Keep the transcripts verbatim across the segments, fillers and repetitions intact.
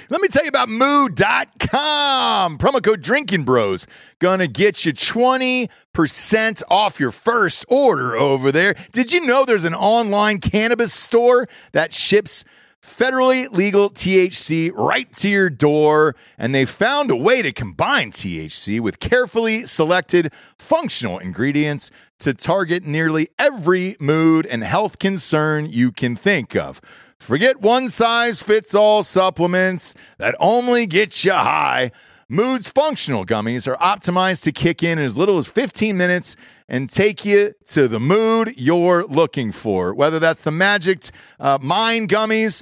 Let me tell you about Moo dot com. Promo code Drinking Bros. Gonna get you twenty percent off your first order over there. Did you know there's an online cannabis store that ships federally legal T H C right to your door? And they found a way to combine T H C with carefully selected functional ingredients to target nearly every mood and health concern you can think of. Forget one-size-fits-all supplements that only get you high. Mood's functional gummies are optimized to kick in as little as fifteen minutes and take you to the mood you're looking for. Whether that's the Magic uh, Mind gummies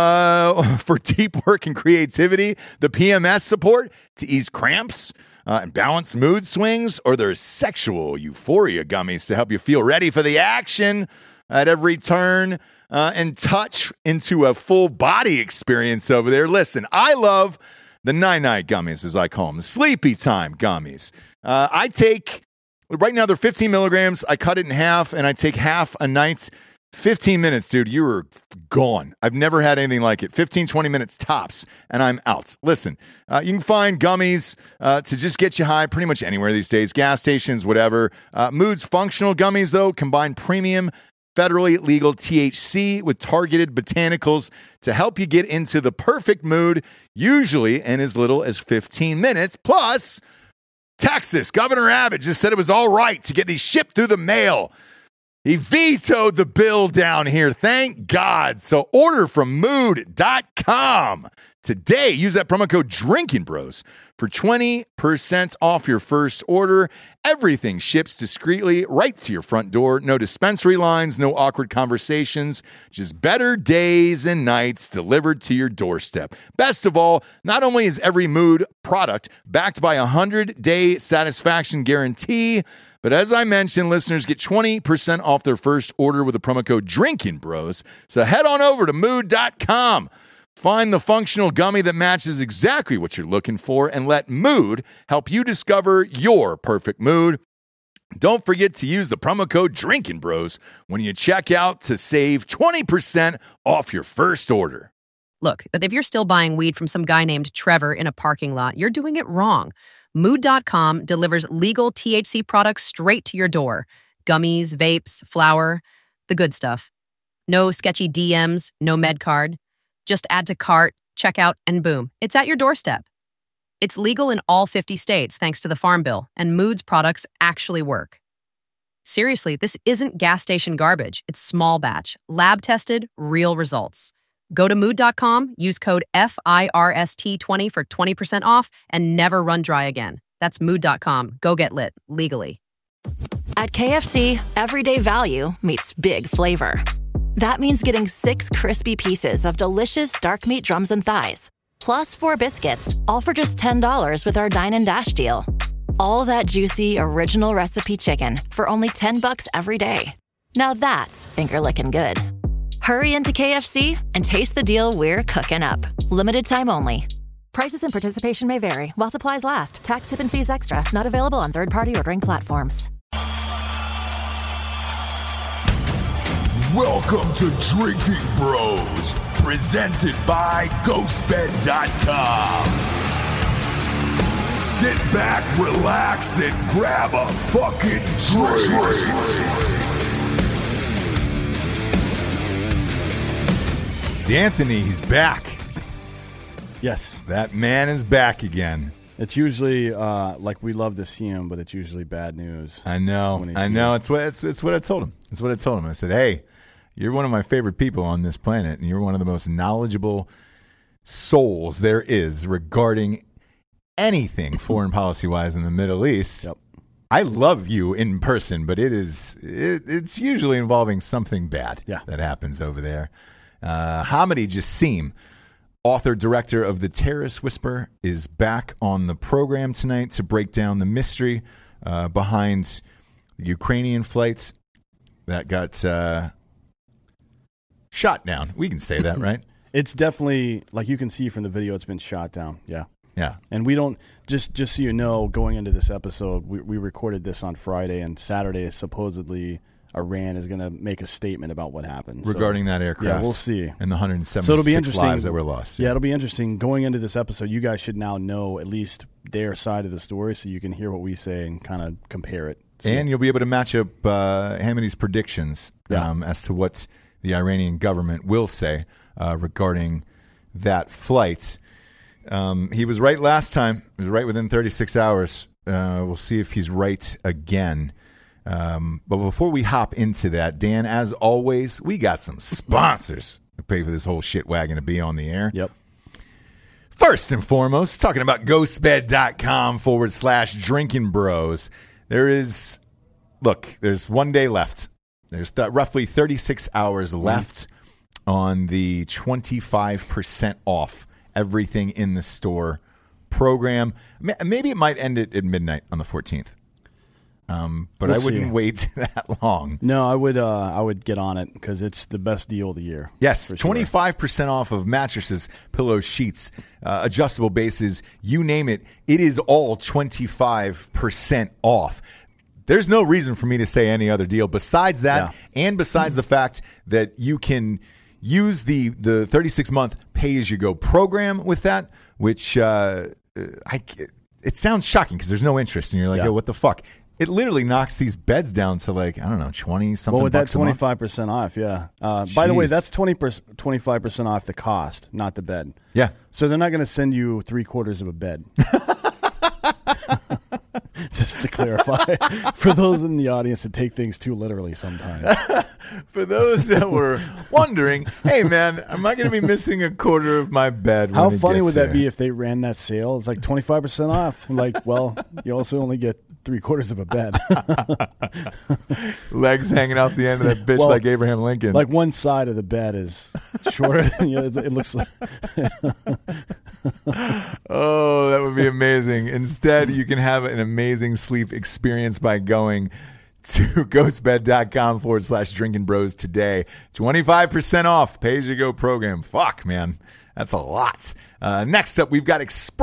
uh, for deep work and creativity, the P M S support to ease cramps uh, and balance mood swings, or their sexual euphoria gummies to help you feel ready for the action at every turn. Uh, and touch into a full body experience over there. Listen, I love the night-night gummies, as I call them, the sleepy time gummies. Uh, I take, right now they're fifteen milligrams. I cut it in half, and I take half a night. fifteen minutes, dude, you were gone. I've never had anything like it. fifteen, twenty minutes tops, and I'm out. Listen, uh, you can find gummies uh, to just get you high pretty much anywhere these days, gas stations, whatever. Uh, Mood's functional gummies, though, combine premium federally legal T H C with targeted botanicals to help you get into the perfect mood, usually in as little as fifteen minutes. Plus, Texas, Governor Abbott just said it was all right to get these shipped through the mail. He vetoed the bill down here. Thank God. So order from Mood dot com today. Use that promo code Drinking Bros for twenty percent off your first order. Everything ships discreetly right to your front door. No dispensary lines, no awkward conversations, just better days and nights delivered to your doorstep. Best of all, not only is every Mood product backed by a one hundred day satisfaction guarantee, but as I mentioned, listeners get twenty percent off their first order with the promo code Drinking Bros. So head on over to Mood dot com. Find the functional gummy that matches exactly what you're looking for and let Mood help you discover your perfect mood. Don't forget to use the promo code Drinking Bros when you check out to save twenty percent off your first order. Look, if you're still buying weed from some guy named Trevor in a parking lot, you're doing it wrong. Mood dot com delivers legal T H C products straight to your door. Gummies, vapes, flour, the good stuff. No sketchy D Ms, no med card. Just add to cart, check out, and boom, it's at your doorstep. It's legal in all fifty states thanks to the Farm Bill, and Mood's products actually work. Seriously, this isn't gas station garbage. It's small batch, lab-tested, real results. Go to Mood dot com, use code F I R S T twenty for twenty percent off, and never run dry again. That's Mood dot com. Go get lit, legally. At K F C, everyday value meets big flavor. That means getting six crispy pieces of delicious dark meat drums and thighs, plus four biscuits, all for just ten dollars with our Dine and Dash deal. All that juicy, original recipe chicken for only ten bucks every day. Now that's finger-licking good. Hurry into K F C and taste the deal we're cooking up. Limited time only. Prices and participation may vary while supplies last. Tax, tip, and fees extra. Not available on third-party ordering platforms. Welcome to Drinking Bros, presented by Ghost Bed dot com. Sit back, relax, and grab a fucking drink. D'Anthony, he's back. Yes. That man is back again. It's usually uh, like we love to see him, but it's usually bad news. I know. I know. Here. It's what it's, it's what I told him. It's what I told him. I said, hey, you're one of my favorite people on this planet, and you're one of the most knowledgeable souls there is regarding anything foreign policy-wise in the Middle East. Yep. I love you in person, but it is it, it's usually involving something bad yeah. that happens over there. Uh, Hamidi Jassim, author, director of The Terrorist Whisper, is back on the program tonight to break down the mystery uh, behind the Ukrainian flights that got uh, shot down. We can say that, right? It's definitely, like you can see from the video, it's been shot down. Yeah. Yeah. And we don't, just just so you know, going into this episode, we, we recorded this on Friday, and Saturday is supposedly Iran is going to make a statement about what happened. Regarding so, that aircraft. Yeah, we'll see. And the one hundred seventy-six so it'll be interesting. lives that were lost. Yeah. yeah, it'll be interesting. Going into this episode, you guys should now know at least their side of the story so you can hear what we say and kind of compare it. See. And you'll be able to match up uh, Hamidy's predictions yeah. um, as to what the Iranian government will say uh, regarding that flight. Um, he was right last time. He was right within thirty-six hours. Uh, we'll see if he's right again. Um, but before we hop into that, Dan, as always, we got some sponsors to pay for this whole shit wagon to be on the air. Yep. First and foremost, talking about ghostbed.com forward slash drinking bros. There is, look, there's one day left. There's th- roughly thirty-six hours left on the twenty-five percent off everything in the store program. Maybe it might end at, at midnight on the fourteenth. Um, but we'll I wouldn't see. wait that long. No, I would. Uh, I would get on it because it's the best deal of the year. Yes, twenty-five percent sure. off of mattresses, pillows, sheets, uh, adjustable bases, you name it. It is all twenty-five percent off. There's no reason for me to say any other deal besides that, yeah. and besides the fact that you can use the the thirty-six month pay as you go program with that, which uh, I it sounds shocking because there's no interest, and you're like, yeah. yo, what the fuck? It literally knocks these beds down to like, I don't know, twenty something. Well, with that bucks twenty-five percent off, yeah. Uh, by the way, that's twenty twenty-five percent off the cost, not the bed. Yeah. So they're not going to send you three quarters of a bed. Just to clarify, for those in the audience that take things too literally sometimes. For those that were wondering, hey, man, am I going to be missing a quarter of my bed when How it funny gets would there? that be if they ran that sale? It's like twenty-five percent off. I'm like, well, you also only get three quarters of a bed. Legs hanging off the end of that bitch well, like Abraham Lincoln. Like one side of the bed is shorter than the other. It looks like. Oh, that would be amazing. Instead, you can have an amazing sleep experience by going to ghostbed.com forward slash drinking bros today. twenty-five percent off pay as you go program. Fuck, man. That's a lot. Uh, next up, we've got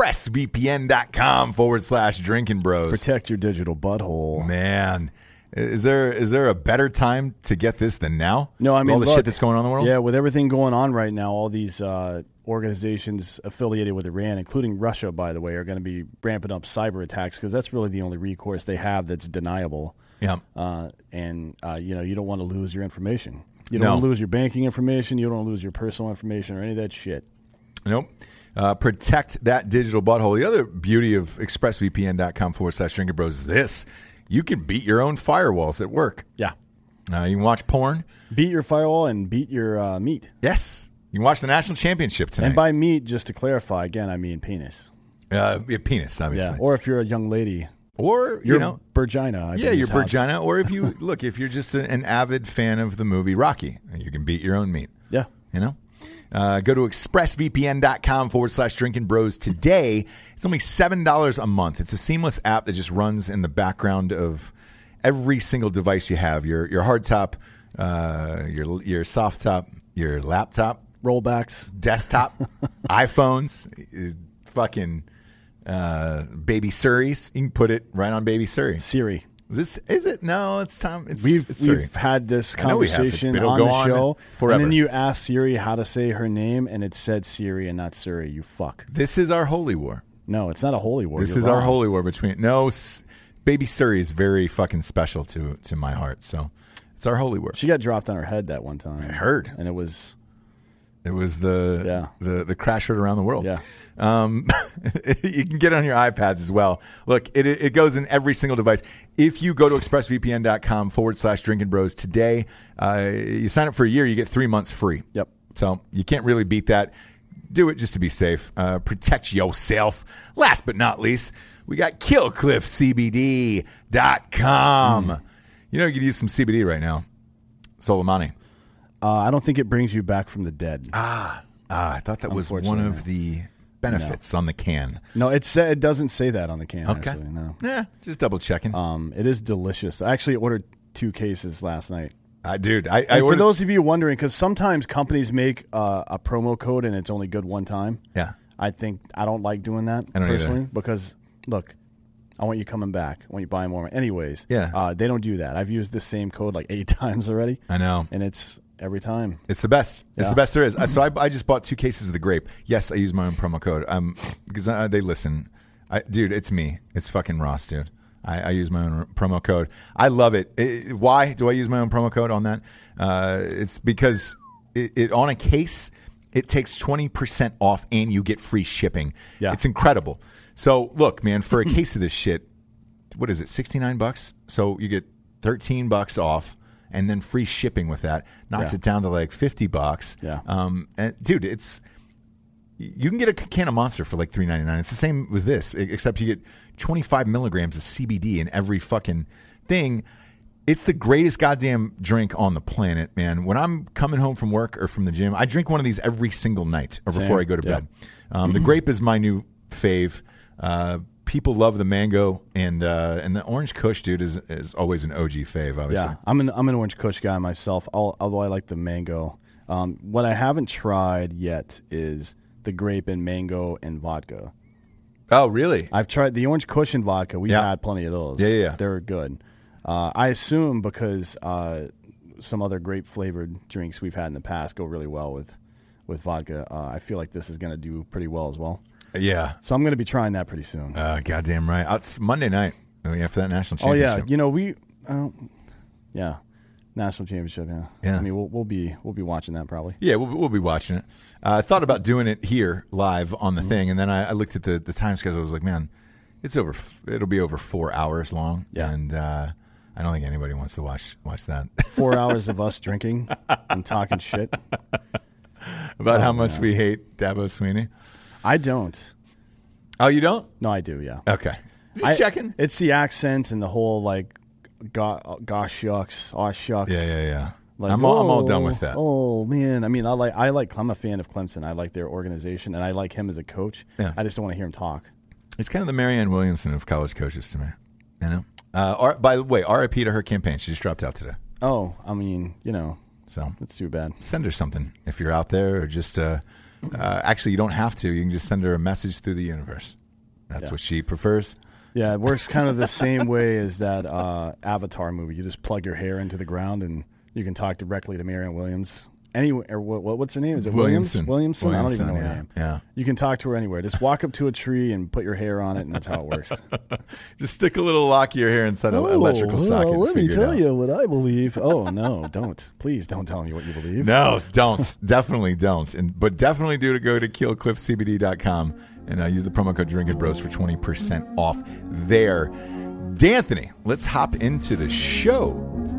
expressvpn.com forward slash drinking bros. Protect your digital butthole. Man, is there is there a better time to get this than now? No, I mean, all the look, shit that's going on in the world? Yeah, with everything going on right now, all these uh, organizations affiliated with Iran, including Russia, by the way, are going to be ramping up cyber attacks because that's really the only recourse they have that's deniable. Yeah. Uh, and, uh, you know, you don't want to lose your information. You don't no. want to lose your banking information. You don't want to lose your personal information or any of that shit. Nope. Uh, protect that digital butthole. The other beauty of expressvpn.com forward slash drinking bros is this. You can beat your own firewalls at work. Yeah. Uh, you can watch porn. Beat your firewall and beat your uh, meat. Yes. You can watch the national championship tonight. And by meat, just to clarify, again, I mean penis. Uh, yeah, penis, obviously. Yeah. Or if you're a young lady. Or, your you know. Virgina. I yeah, your Virgina. Or if you, look, if you're just a, an avid fan of the movie Rocky, you can beat your own meat. Yeah. You know? Uh, go to expressvpn.com forward slash drinking bros today. It's only seven dollars a month. It's a seamless app that just runs in the background of every single device you have. Your your hardtop, uh, your your soft top, your laptop, rollbacks, desktop, iPhones, fucking uh, Baby Suris. You can put it right on Baby Siri. Siri. Is, this, is it? No, it's time. It's, we've it's we've had this conversation we on the on show, forever. And then you asked Siri how to say her name, and it said Siri and not Suri. You fuck. This is our holy war. No, it's not a holy war. This You're is wrong. our holy war between no. S- Baby Suri is very fucking special to to my heart. So it's our holy war. She got dropped on her head that one time. I heard, and it was. It was the yeah. the the crash heard around the world. Yeah. Um, you can get it on your iPads as well. Look, it it goes in every single device. If you go to expressvpn.com forward slash drinking bros today, uh, you sign up for a year, you get three months free. Yep. So you can't really beat that. Do it just to be safe. Uh, protect yourself. Last but not least, we got kill cliff c b d dot com. Mm. You know, you could use some C B D right now. Soleimani. Uh, I don't think it brings you back from the dead. Ah, ah I thought that was one of the benefits no. on the can. No, it sa- it doesn't say that on the can. Okay. Actually, no. Yeah, just double checking. Um, it is delicious. I actually ordered two cases last night. Uh, dude, I, I for ordered... those of you wondering, because sometimes companies make uh, a promo code and it's only good one time. Yeah. I think I don't like doing that I don't personally either. because, look, I want you coming back. I want you buying more. Anyways, Yeah. uh, they don't do that. I've used the same code like eight times already. I know. And it's every time. It's the best. It's Yeah. the best there is. Uh, So I, I just bought two cases of the grape. Yes, I use my own promo code um, because uh, they listen. I, dude, it's me. It's fucking Ross, dude. I, I use my own promo code. I love it. It- Why do I use my own promo code on that? Uh, it's because it, it on a case, it takes twenty percent off and you get free shipping. Yeah. It's incredible. So look, man, for a case of this shit, what is it, sixty-nine bucks? So you get thirteen bucks off and then free shipping with that. Knocks Yeah. it down to like fifty bucks. Yeah. Um, and dude, it's, you can get a can of Monster for like three ninety-nine. It's the same with this, except you get twenty-five milligrams of C B D in every fucking thing. It's the greatest goddamn drink on the planet, man. When I'm coming home from work or from the gym, I drink one of these every single night or before Same. I go to Yeah. bed. Um, the grape is my new fave. Uh, people love the mango, and uh, and the orange Kush, dude, is is always an O G fave, obviously. Yeah, I'm an I'm an Orange Kush guy myself. al- Although I like the mango. Um, what I haven't tried yet is the grape and mango and vodka. Oh, really? I've tried the Orange Kush and vodka. We've Yeah. had plenty of those. Yeah, yeah, yeah. They're good. Uh, I assume because uh, some other grape flavored drinks we've had in the past go really well with with vodka. Uh, I feel like this is going to do pretty well as well. Yeah. So I'm going to be trying that pretty soon. Uh, goddamn right. Uh, It's Monday night. Oh, yeah, for that national oh championship. yeah, you know we, uh, yeah, national championship. Yeah, Yeah. I mean we'll we'll be we'll be watching that probably. Yeah, we'll, we'll be watching it. Uh, I thought about doing it here live on Mm-hmm. the thing, and then I, I looked at the, the time schedule. I was like, man, it's over. f- It'll be over four hours long, Yeah. and uh, I don't think anybody wants to watch watch that. Four hours of us drinking and talking shit. About Oh, how much man. we hate Dabo Sweeney. I don't. Oh, you don't? No, I do. Yeah. Okay, just I- checking. It's the accent and the whole like, go, gosh shucks, aw shucks. Yeah, yeah, yeah. Like, I'm all I'm all done oh, with that. Oh man, I mean, I like I like I'm a fan of Clemson. I like their organization, and I like him as a coach. Yeah. I just don't want to hear him talk. It's kind of the Marianne Williamson of college coaches to me. You know. Uh, R- by the way, R I P to her campaign. She just dropped out today. Oh, I mean, you know, So it's too bad. send her something if you're out there, or just uh, uh, actually you don't have to. You can just send her a message through the universe. That's Yeah. what she prefers. Yeah, it works kind of the same way as that uh, Avatar movie. You just plug your hair into the ground, and you can talk directly to Marianne Williams. Anyway, or what, what- what's her name? Is it Williamson. Williams? Williamson? I don't even know Williamson, her name. yeah. Yeah. You can talk to her anywhere. Just walk up to a tree and put your hair on it, and that's how it works. Just stick a little lock of your hair inside an electrical socket. and Oh, let me figure it tell out. you what I believe. Oh no, don't. Please don't tell me what you believe. No, don't. Definitely don't. And but definitely do to go to kill cliff c b d dot com and uh, use the promo code Drinking Bros for twenty percent off there. D'Anthony, let's hop into the show.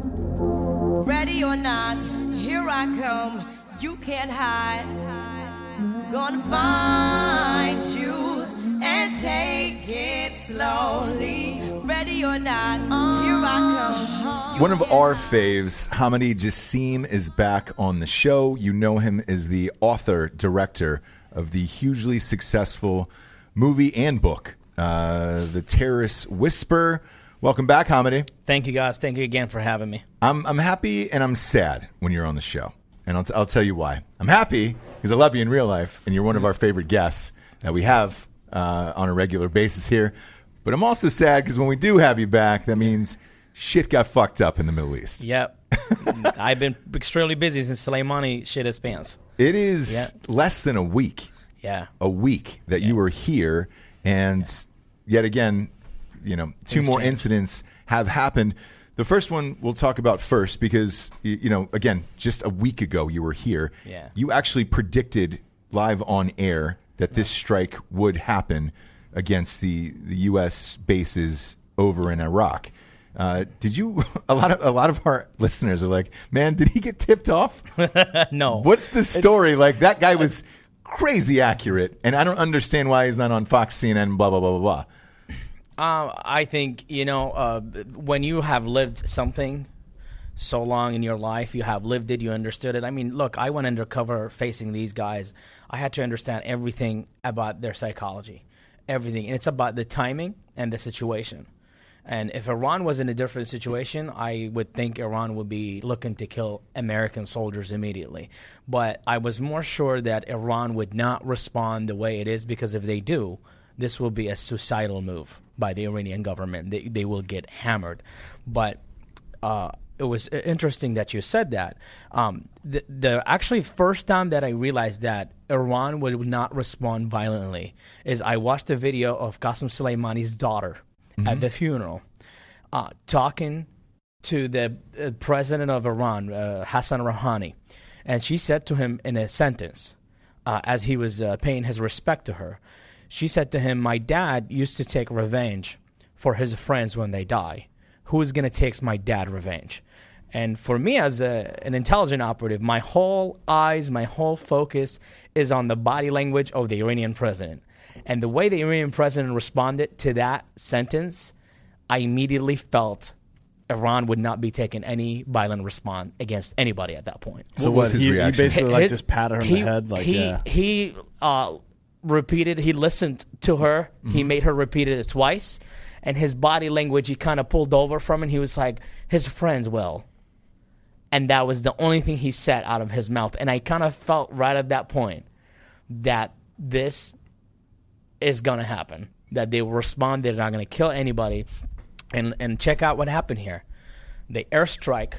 Ready or not, here I come. You can't hide. Gonna find you and take it slowly. Ready or not, here I come. You One of can't our hide. faves, Hamidi Jassim, is back on the show. You know him as the author, director of the hugely successful movie and book, uh, The Terrorist Whisper. Welcome back, Hamidi. Thank you, guys. Thank you again for having me. I'm I'm happy and I'm sad when you're on the show, and I'll, t- I'll tell you why. I'm happy because I love you in real life, and you're one of our favorite guests that we have uh, on a regular basis here. But I'm also sad because when we do have you back, that means shit got fucked up in the Middle East. Yep. I've been extremely busy since Soleimani shit his pants. It is Yeah. less than a week, Yeah. a week that you were here, and yet again, you know, two Things more change. incidents have happened. The first one we'll talk about first because, y- you know, again, just a week ago you were here. Yeah. You actually predicted live on air that this strike would happen against the, the U S bases over in Iraq. Uh, did you? A lot of a lot of our listeners are like, "Man, did he get tipped off? No. What's the story?" Like that guy was crazy accurate, and I don't understand why he's not on Fox, C N N, blah blah blah blah blah. Um, I think, you know, uh, when you have lived something so long in your life, you have lived it, you understood it. I mean, look, I went undercover facing these guys. I had to understand everything about their psychology, everything. And it's about the timing and the situation. And if Iran was in a different situation, I would think Iran would be looking to kill American soldiers immediately. But I was more sure that Iran would not respond the way it is, because if they do, this will be a suicidal move by the Iranian government. They, they will get hammered. But uh, it was interesting that you said that. Um, the, the actually first time that I realized that Iran would not respond violently is I watched a video of Qasem Soleimani's daughter mm-hmm. at the funeral uh, talking to the uh, president of Iran, uh, Hassan Rouhani. And she said to him in a sentence, uh, as he was uh, paying his respect to her, she said to him, my dad used to take revenge for his friends when they die. Who is going to take my dad revenge? And for me as a, an intelligent operative, my whole eyes, my whole focus is on the body language of the Iranian president. And the way the Iranian president responded to that sentence, I immediately felt Iran would not be taking any violent response against anybody at that point. So what, he, he basically like just patted her on he, the head? Like, he yeah. he uh, repeated, he listened to her. Mm-hmm. He made her repeat it twice. And his body language, he kind of pulled over from it. He was like, his friends will. And that was the only thing he said out of his mouth. And I kind of felt right at that point that this is going to happen, that they will respond. They're not going to kill anybody. And and check out what happened here. They airstrike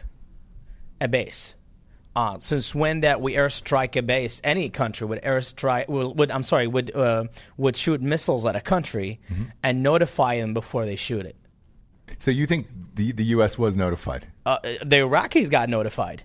a base. Uh, since when that we airstrike a base, any country would airstrike, would, would I'm sorry, would uh, would shoot missiles at a country mm-hmm. and notify them before they shoot it. So you think the the U S was notified? Uh, the Iraqis got notified.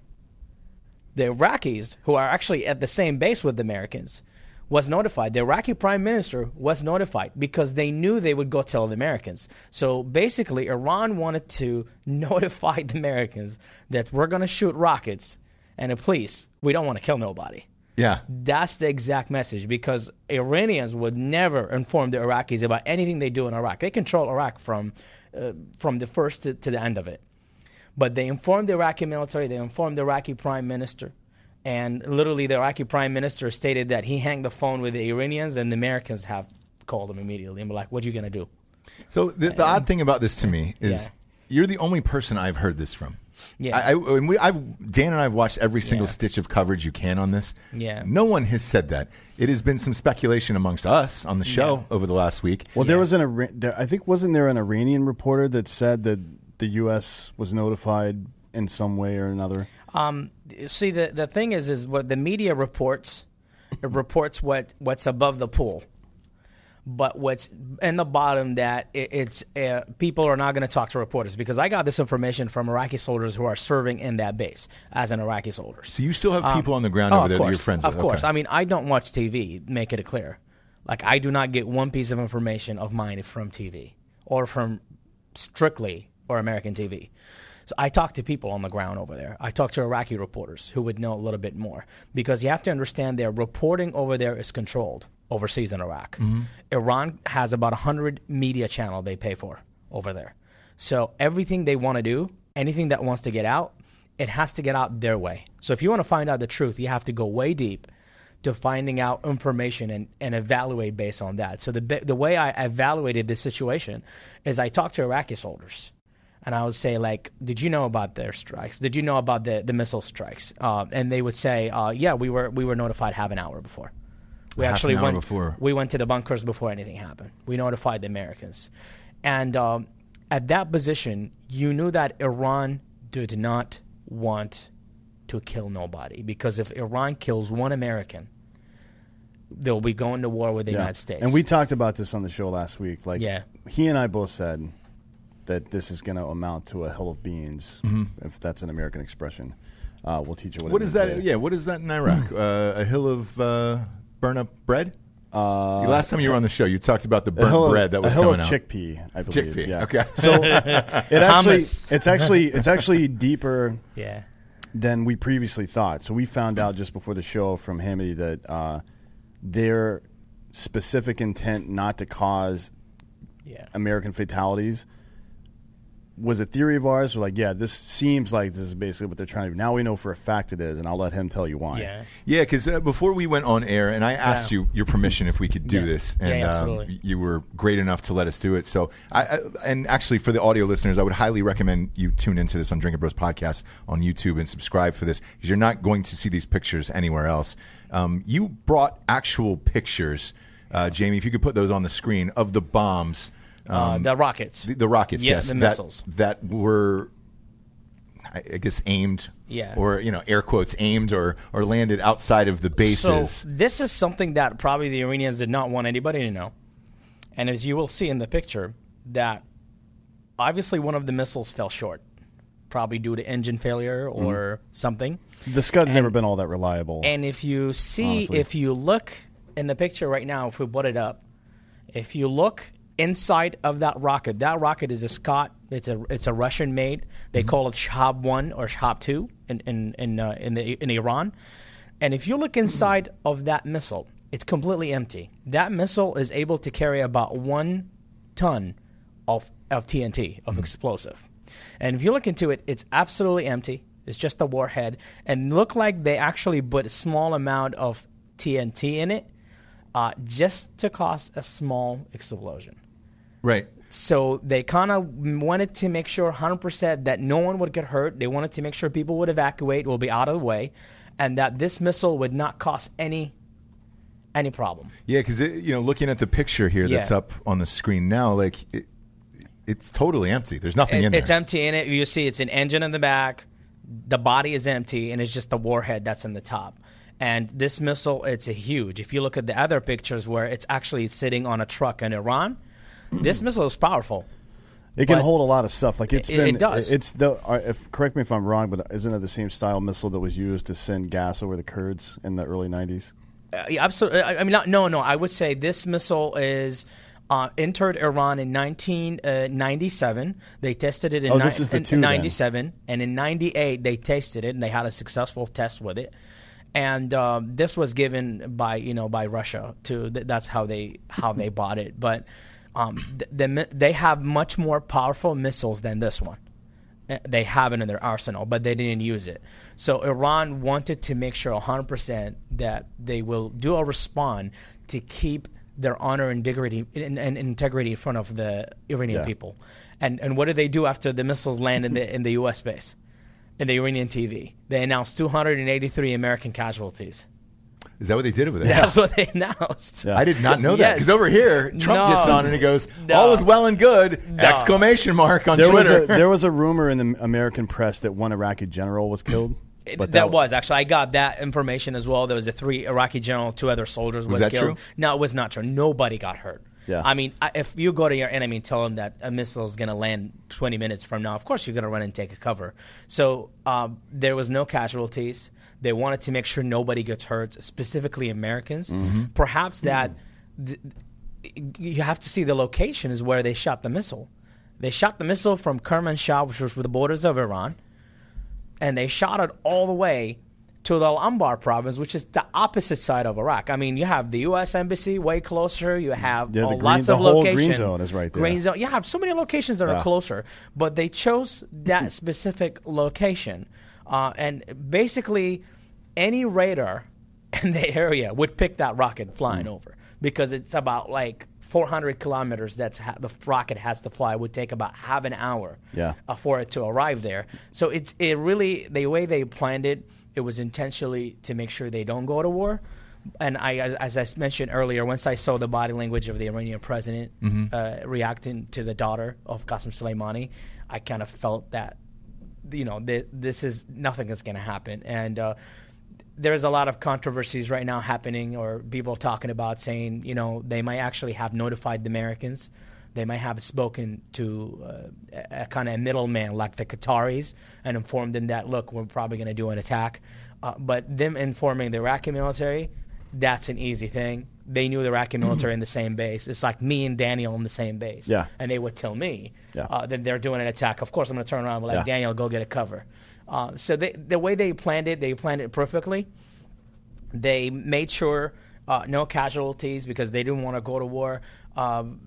The Iraqis, who are actually at the same base with the Americans, was notified. The Iraqi prime minister was notified because they knew they would go tell the Americans. So basically, Iran wanted to notify the Americans that we're going to shoot rockets, and uh, please, we don't want to kill nobody. Yeah. That's the exact message, because Iranians would never inform the Iraqis about anything they do in Iraq. They control Iraq from uh, from the first to, to the end of it. But they informed the Iraqi military, they informed the Iraqi prime minister. And literally, the Iraqi prime minister stated that he hung the phone with the Iranians, and the Americans have called him immediately and were like, what are you going to do? So the, the and, odd thing about this to me is yeah. you're the only person I've heard this from. Yeah. I, I, and we, I've, Dan and I have watched every single yeah. stitch of coverage you can on this. Yeah. No one has said that. It has been some speculation amongst us on the show yeah. over the last week. Well, yeah. there was an, there, I think, wasn't there an Iranian reporter that said that the U S was notified in some way or another? Um, see, the the thing is, is what the media reports, it reports what, what's above the pool. But what's in the bottom, that it, it's uh, people are not going to talk to reporters, because I got this information from Iraqi soldiers who are serving in that base as an Iraqi soldier. So you still have people um, on the ground oh, over there course, that you're friends with? Of course. Okay. I mean, I don't watch T V, make it clear. Like, I do not get one piece of information of mine from T V or from Strictly or American T V. So I talk to people on the ground over there. I talk to Iraqi reporters who would know a little bit more, because you have to understand their reporting over there is controlled overseas in Iraq. Mm-hmm. Iran has about one hundred media channel they pay for over there. So everything they want to do, anything that wants to get out, it has to get out their way. So if you want to find out the truth, you have to go way deep to finding out information and, and evaluate based on that. So the the way I evaluated this situation is I talked to Iraqi soldiers. And I would say, like, did you know about their strikes? Did you know about the, the missile strikes? Uh, and they would say, uh, yeah, we were we were notified half an hour before. We half actually an hour went before. We went to the bunkers before anything happened. We notified the Americans. And um, at that position, you knew that Iran did not want to kill nobody. Because if Iran kills one American, they'll be going to war with the yeah. United States. And we talked about this on the show last week. Like, yeah. he and I both said that this is going to amount to a hill of beans, mm-hmm. if that's an American expression. Uh, we'll teach you what, what it is means that? later. Yeah, what is that in Iraq? uh, a hill of uh, burn up bread? Uh, the last time you were on the show, you talked about the burnt bread that was a hill coming of out. chickpea, I believe. Chickpea. Yeah. Okay. So it actually, it's actually, it's actually deeper. Yeah. Than we previously thought. So we found out just before the show from Hamidi that uh, their specific intent not to cause yeah. American fatalities was a theory of ours. We're like, yeah, this seems like this is basically what they're trying to do. Now we know for a fact it is, and I'll let him tell you why. Yeah, yeah, because uh, before we went on air, and I asked yeah. you your permission if we could do yeah. this, and yeah, yeah, um, you were great enough to let us do it. So, I, I and actually for the audio listeners, I would highly recommend you tune into this on Drinking Bros podcast on YouTube and subscribe for this, because you're not going to see these pictures anywhere else. Um, you brought actual pictures uh, Jamie, if you could put those on the screen of the bombs. Um, uh, the rockets. The, the rockets, yeah, yes. the that, missiles. That were, I guess, aimed. Yeah. Or, you know, air quotes, aimed or, or landed outside of the bases. So this is something that probably the Iranians did not want anybody to know. And as you will see in the picture, that obviously one of the missiles fell short, probably due to engine failure or mm-hmm. something. The Scud's and, never been all that reliable. And if you see, honestly. if you look in the picture right now, if we put it up, if you look inside of that rocket, that rocket is a Scott. It's a it's a Russian made. They mm-hmm. call it Shahab one or Shahab two in in in uh, in, the, in Iran. And if you look inside of that missile, it's completely empty. That missile is able to carry about one ton of of T N T, of mm-hmm. explosive. And if you look into it, it's absolutely empty. It's just the warhead, and look like they actually put a small amount of T N T in it, uh, just to cause a small explosion. Right. So they kind of wanted to make sure one hundred percent that no one would get hurt. They wanted to make sure people would evacuate, will be out of the way, and that this missile would not cause any any problem. Yeah, because you know, looking at the picture here that's yeah. up on the screen now, like it, it's totally empty. There's nothing it, in there. It's empty in it. You see, it's an engine in the back. The body is empty, and it's just the warhead that's in the top. And this missile, it's a huge. If you look at the other pictures where it's actually sitting on a truck in Iran, this missile is powerful. It can hold a lot of stuff. Like it's it, been, it does. It's the. If, correct me if I'm wrong, but isn't it the same style missile that was used to send gas over the Kurds in the early nineties? Uh, yeah, absolutely. I, I mean, not, no, no. I would say this missile is uh, entered Iran in nineteen ninety-seven. They tested it in, oh, ni- this is the in, two, in ninety-seven, and in ninety-eight they tested it, and they had a successful test with it. And um, this was given by you know by Russia to. Th- that's how they how they bought it, but. Um, th- the, they have much more powerful missiles than this one. They have it in their arsenal, but they didn't use it. So Iran wanted to make sure one hundred percent that they will do a respond to keep their honor and integrity, and, and integrity in front of the Iranian yeah. people. And and what did they do after the missiles land in the in the U S base, in the Iranian T V? They announced two hundred eighty-three American casualties. Is that what they did over there? That's what they announced. Yeah. I did not know that. Because yes. over here, Trump no. gets on and he goes, no. all is well and good, no. exclamation mark on there Twitter. Was a, there was a rumor in the American press that one Iraqi general was killed. But that, that was actually, I got that information as well. There was a three Iraqi general, two other soldiers was, was that killed. True? No, it was not true. Nobody got hurt. Yeah. I mean, if you go to your enemy and tell them that a missile is going to land twenty minutes from now, of course you're going to run and take a cover. So um, there was no casualties. They wanted to make sure nobody gets hurt, specifically Americans. Mm-hmm. Perhaps that th- you have to see the location is where they shot the missile. They shot the missile from Kermanshah, which was the borders of Iran, and they shot it all the way to the Al-Anbar province, which is the opposite side of Iraq. I mean, you have the U S embassy way closer. You have yeah, the uh, green, lots the of whole locations. Green zone is right there. Green zone. You have so many locations that yeah. are closer, but they chose that specific location. Uh, and basically, any radar in the area would pick that rocket flying mm. over because it's about like four hundred kilometers. That's ha- the rocket has to fly. It would take about half an hour yeah. uh, for it to arrive there. So it's it really the way they planned it. It was intentionally to make sure they don't go to war. And I, as, as I mentioned earlier, once I saw the body language of the Iranian president mm-hmm. uh, reacting to the daughter of Qasem Soleimani, I kind of felt that. You know, th- this is nothing that's going to happen. And uh, there's a lot of controversies right now happening or people talking about saying, you know, they might actually have notified the Americans. They might have spoken to uh, a, a kind of middleman like the Qataris and informed them that, look, we're probably going to do an attack. Uh, but them informing the Iraqi military, that's an easy thing. They knew the Iraqi military in the same base. It's like me and Daniel in the same base. Yeah. And they would tell me yeah. uh, that they're doing an attack. Of course, I'm going to turn around and be like, yeah. Daniel, go get a cover. Uh, so they, the way they planned it, they planned it perfectly. They made sure uh, no casualties because they didn't want to go to war. Um,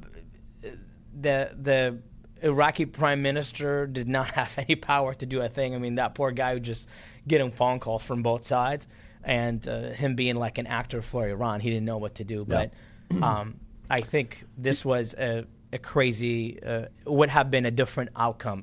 the the Iraqi prime minister did not have any power to do a thing. I mean, that poor guy who just getting phone calls from both sides. And uh, him being like an actor for Iran, he didn't know what to do. But yeah. um, I think this was a, a crazy, uh, would have been a different outcome if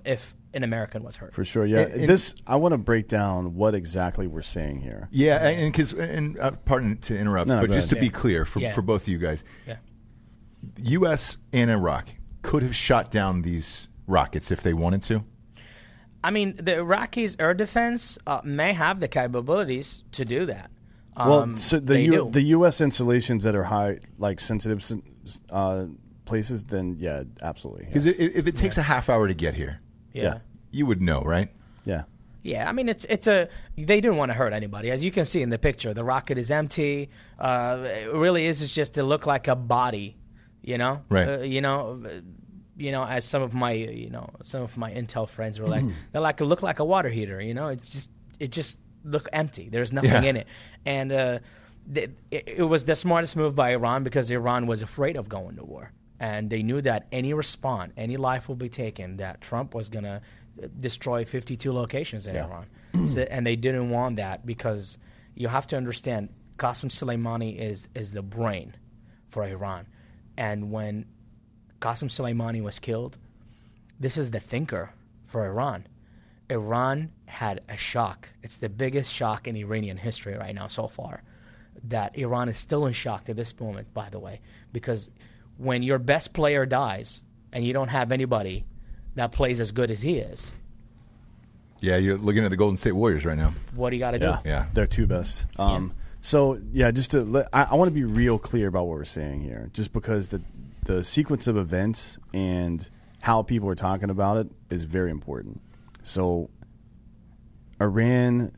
an American was hurt. For sure, yeah. And- and- this I want to break down what exactly we're saying here. Yeah, and because and uh, pardon to interrupt, No, no, but go just to ahead. be clear for, Yeah. for both of you guys, Yeah. U S and Iraq could have shot down these rockets if they wanted to. I mean, the Iraqis' air defense uh, may have the capabilities to do that. Well, Um, so the they U, do. the U S installations that are high, like sensitive uh, places, then yeah, absolutely. Because yes. if it takes a half hour to get here, yeah. yeah. you would know, right? yeah. Yeah, I mean it's it's a they didn't want to hurt anybody, as you can see in the picture. The rocket is empty. Uh, it really is just to look like a body, you know. Right. Uh, you know, uh, you know, as some of my you know some of my intel friends were like, they're like look like a water heater. You know, it's just it just look empty. There's nothing Yeah. in it, and uh, th- it, it was the smartest move by Iran because Iran was afraid of going to war, and they knew that any response, any life will be taken, that Trump was gonna destroy fifty-two locations in Yeah. Iran. So, and they didn't want that because you have to understand Qasem Soleimani is, is the brain for Iran. And when Qasem Soleimani was killed, this is the thinker for Iran. Iran had a shock. It's the biggest shock in Iranian history right now so far. That Iran is still in shock to this moment, by the way, because when your best player dies and you don't have anybody that plays as good as he is, Yeah, you're looking at the Golden State Warriors right now. what do you got to do? Yeah, Yeah. they're two best. Um, So yeah, just to let, I, I want to be real clear about what we're saying here, just because the the sequence of events and how people are talking about it is very important. So Iran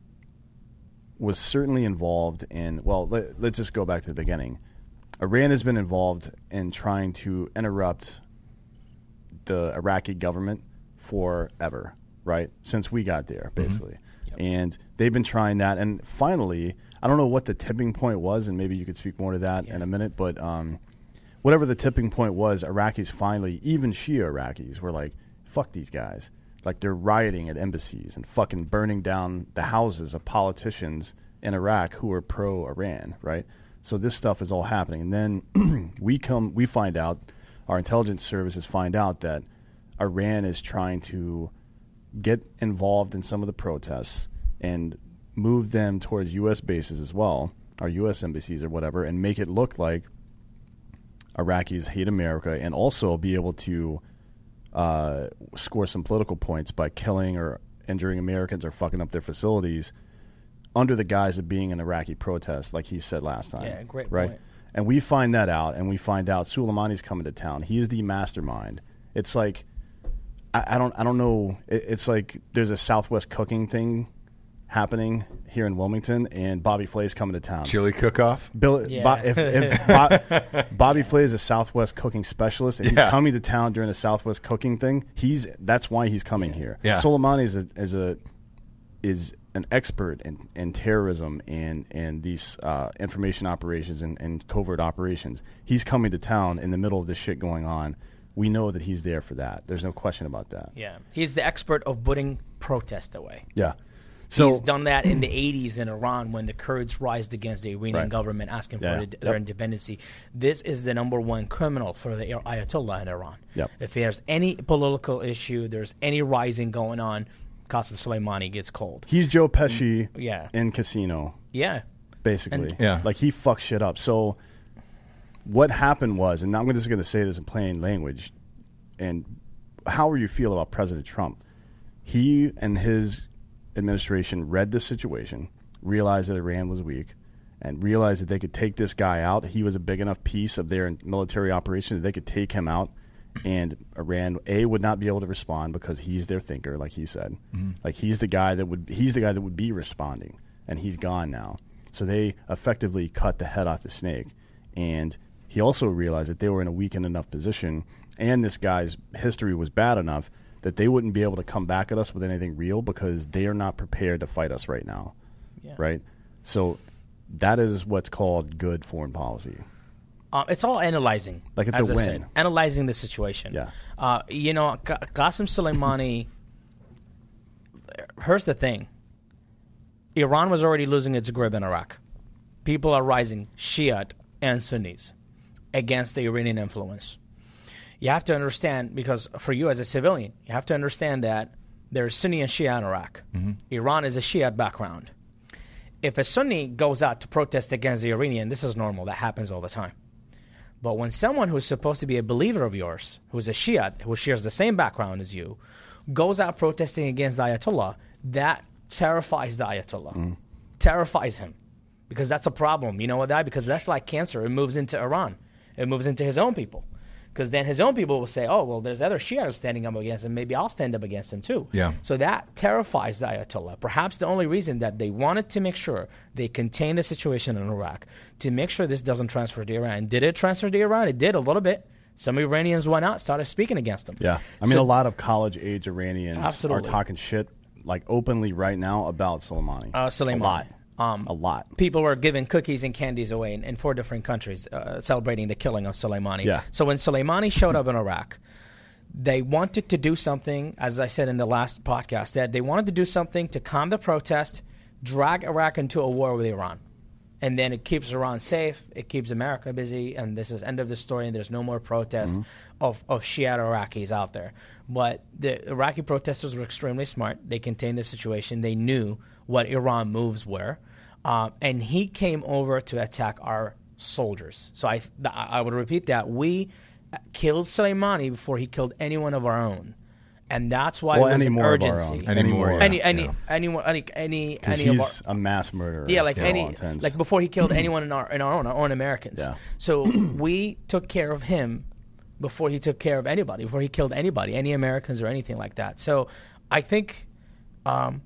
was certainly involved in. Well, let, let's just go back to the beginning. Iran has been involved in trying to interrupt the Iraqi government forever, right? Since we got there, basically. Yep. And they've been trying that. And finally, I don't know what the tipping point was, and maybe you could speak more to that Yeah. in a minute, but um, whatever the tipping point was, Iraqis finally, even Shia Iraqis, were like, fuck these guys. Like, they're rioting at embassies and fucking burning down the houses of politicians in Iraq who are pro-Iran, right? So this stuff is all happening. And then we come, we find out, our intelligence services find out that Iran is trying to get involved in some of the protests and move them towards U S bases as well, our U S embassies or whatever, and make it look like Iraqis hate America, and also be able to uh, score some political points by killing or injuring Americans or fucking up their facilities under the guise of being an Iraqi protest, like he said last time. Yeah, great right? point. And we find that out, and we find out Soleimani's coming to town. He is the mastermind. It's like I, I don't I don't know. It, it's like there's a Southwest cooking thing happening here in Wilmington, and Bobby Flay's coming to town. Chili cook-off? Bill, Yeah. Bo- if, if Bo- Bobby Flay is a Southwest cooking specialist, and he's Yeah. coming to town during the Southwest cooking thing, he's that's why he's coming here. Yeah. Soleimani is a, is a is an expert in, in terrorism and and these uh, information operations and, and covert operations. He's coming to town in the middle of this shit going on. We know that he's there for that. There's no question about that. Yeah, he's the expert of putting protest away. Yeah. So He's done that in the eighties in Iran when the Kurds rised against the Iranian Right. government asking Yeah. for the, their Yep. independency. This is the number one criminal for the Ayatollah in Iran. Yep. If there's any political issue, there's any rising going on, Qasem Soleimani gets cold. he's Joe Pesci Yeah. in Casino. Yeah. Basically. And- Yeah. Like, he fucks shit up. So what happened was, and I'm just going to say this in plain language, and how you feel about President Trump. He and his administration read the situation, realized that Iran was weak, and realized that they could take this guy out. He was a big enough piece of their military operation that they could take him out, and Iran, A, would not be able to respond because he's their thinker, like he said. Mm-hmm. Like, he's the guy that would he's the guy that would be responding, and he's gone now. So they effectively cut the head off the snake. And he also realized that they were in a weakened enough position, and this guy's history was bad enough that they wouldn't be able to come back at us with anything real because they are not prepared to fight us right now. Yeah. Right? So that is what's called good foreign policy. Um, it's all analyzing. Like, it's as a I win. said, analyzing the situation. Yeah. Uh, you know, Q- Qasem Soleimani. Here's the thing. Iran was already losing its grip in Iraq. People are rising, Shiite and Sunnis, against the Iranian influence. You have to understand, because for you as a civilian, you have to understand that there's Sunni and Shia in Iraq. Mm-hmm. Iran is a Shiite background. If a Sunni goes out to protest against the Iranian, this is normal. That happens all the time. But when someone who's supposed to be a believer of yours, who's a Shiite, who shares the same background as you, goes out protesting against the Ayatollah, that terrifies the Ayatollah. Mm. Terrifies him. Because that's a problem. You know what that? Because that's like cancer. It moves into Iran. It moves into his own people. Because then his own people will say, oh, well, there's other Shiites standing up against him. Maybe I'll stand up against him too. Yeah. So that terrifies the Ayatollah. Perhaps the only reason that they wanted to make sure they contain the situation in Iraq, to make sure this doesn't transfer to Iran. Did it transfer to Iran? It did a little bit. Some Iranians went out, started speaking against him. Yeah. I mean, so, a lot of college-age Iranians absolutely. are talking shit, like, openly right now about Soleimani. Uh, Soleimani. A lot. Um, a lot. People were giving cookies and candies away in, in four different countries, uh, celebrating the killing of Soleimani. Yeah. So when Soleimani showed up in Iraq, they wanted to do something, as I said in the last podcast, that they wanted to do something to calm the protest, drag Iraq into a war with Iran. And then it keeps Iran safe, it keeps America busy, and this is end of the story, and there's no more protests mm-hmm. of, of Shiite Iraqis out there. But the Iraqi protesters were extremely smart. They contained the situation. They knew what Iran moves were. Um, and he came over to attack our soldiers. So I, I would repeat that. We killed Soleimani before he killed anyone of our own. And that's why well, it was any an more urgency. Of our own. Any more, any, yeah. any, yeah. anyone, any, any, any he's of our, a mass murderer. Yeah, like any, intents. like before he killed anyone in our, in our own, our own Americans. Yeah. So we took care of him before he took care of anybody, before he killed anybody, any Americans or anything like that. So I think um,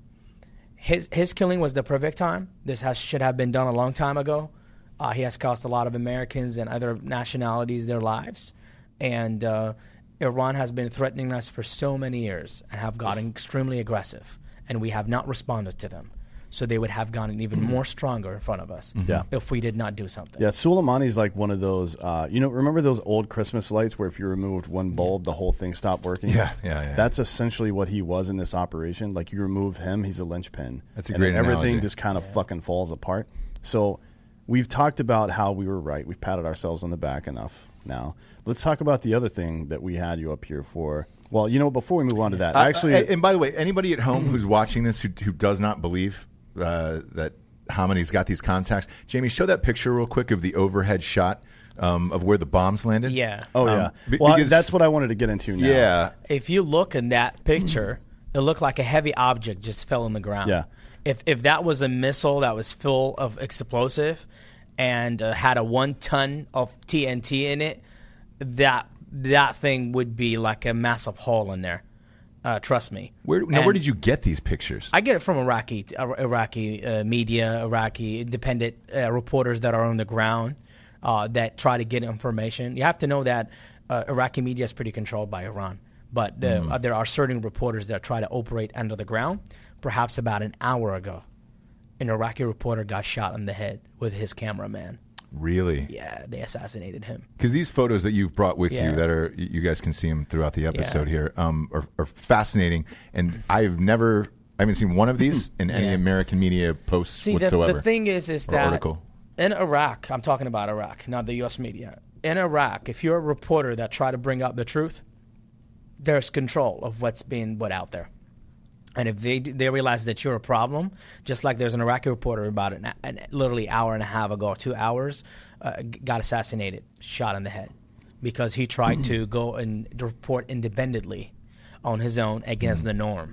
his his killing was the perfect time. This has, should have been done a long time ago. Uh, he has cost a lot of Americans and other nationalities their lives. And uh, Iran has been threatening us for so many years and have gotten extremely aggressive, and we have not responded to them. So they would have gotten even more stronger in front of us yeah. if we did not do something. Yeah, Soleimani's like one of those, uh, you know, remember those old Christmas lights where if you removed one bulb, the whole thing stopped working? Yeah, yeah, yeah. That's essentially what he was in this operation. Like, you remove him, he's a linchpin. That's a and great then everything analogy. just kind of yeah. fucking falls apart. So we've talked about how we were right. We've patted ourselves on the back enough now. Let's talk about the other thing that we had you up here for. Well, you know, before we move on to that, uh, actually, uh, and by the way, anybody at home who's watching this who, who does not believe uh, that Khamenei's got these contacts, Jamie, show that picture real quick of the overhead shot um, of where the bombs landed. Yeah. Oh, um, yeah. b- well, because, that's what I wanted to get into now. Yeah. If you look in that picture, it looked like a heavy object just fell on the ground. Yeah. If if that was a missile that was full of explosive and uh, had a one ton of T N T in it, that that thing would be like a massive hole in there. Uh, trust me. Where now? And Where did you get these pictures? I get it from Iraqi uh, Iraqi uh, media, Iraqi independent uh, reporters that are on the ground uh, that try to get information. You have to know that uh, Iraqi media is pretty controlled by Iran, but uh, mm. uh, there are certain reporters that try to operate under the ground. Perhaps about an hour ago, an Iraqi reporter got shot in the head with his cameraman. Really? Yeah, they assassinated him. Because these photos that you've brought with Yeah. you, that are you guys can see them throughout the episode Yeah. here, um, are, are fascinating. And I've never, I haven't seen one of these in any Yeah. American media posts See, the, whatsoever. the thing is, is or that article. in Iraq, I'm talking about Iraq, not the U S media. In Iraq, if you're a reporter that try to bring up the truth, there's control of what's being put out there. And if they they realize that you're a problem, just like there's an Iraqi reporter about an, an literally hour and a half ago, two hours, uh, got assassinated, shot in the head, because he tried to go and report independently on his own against the norm.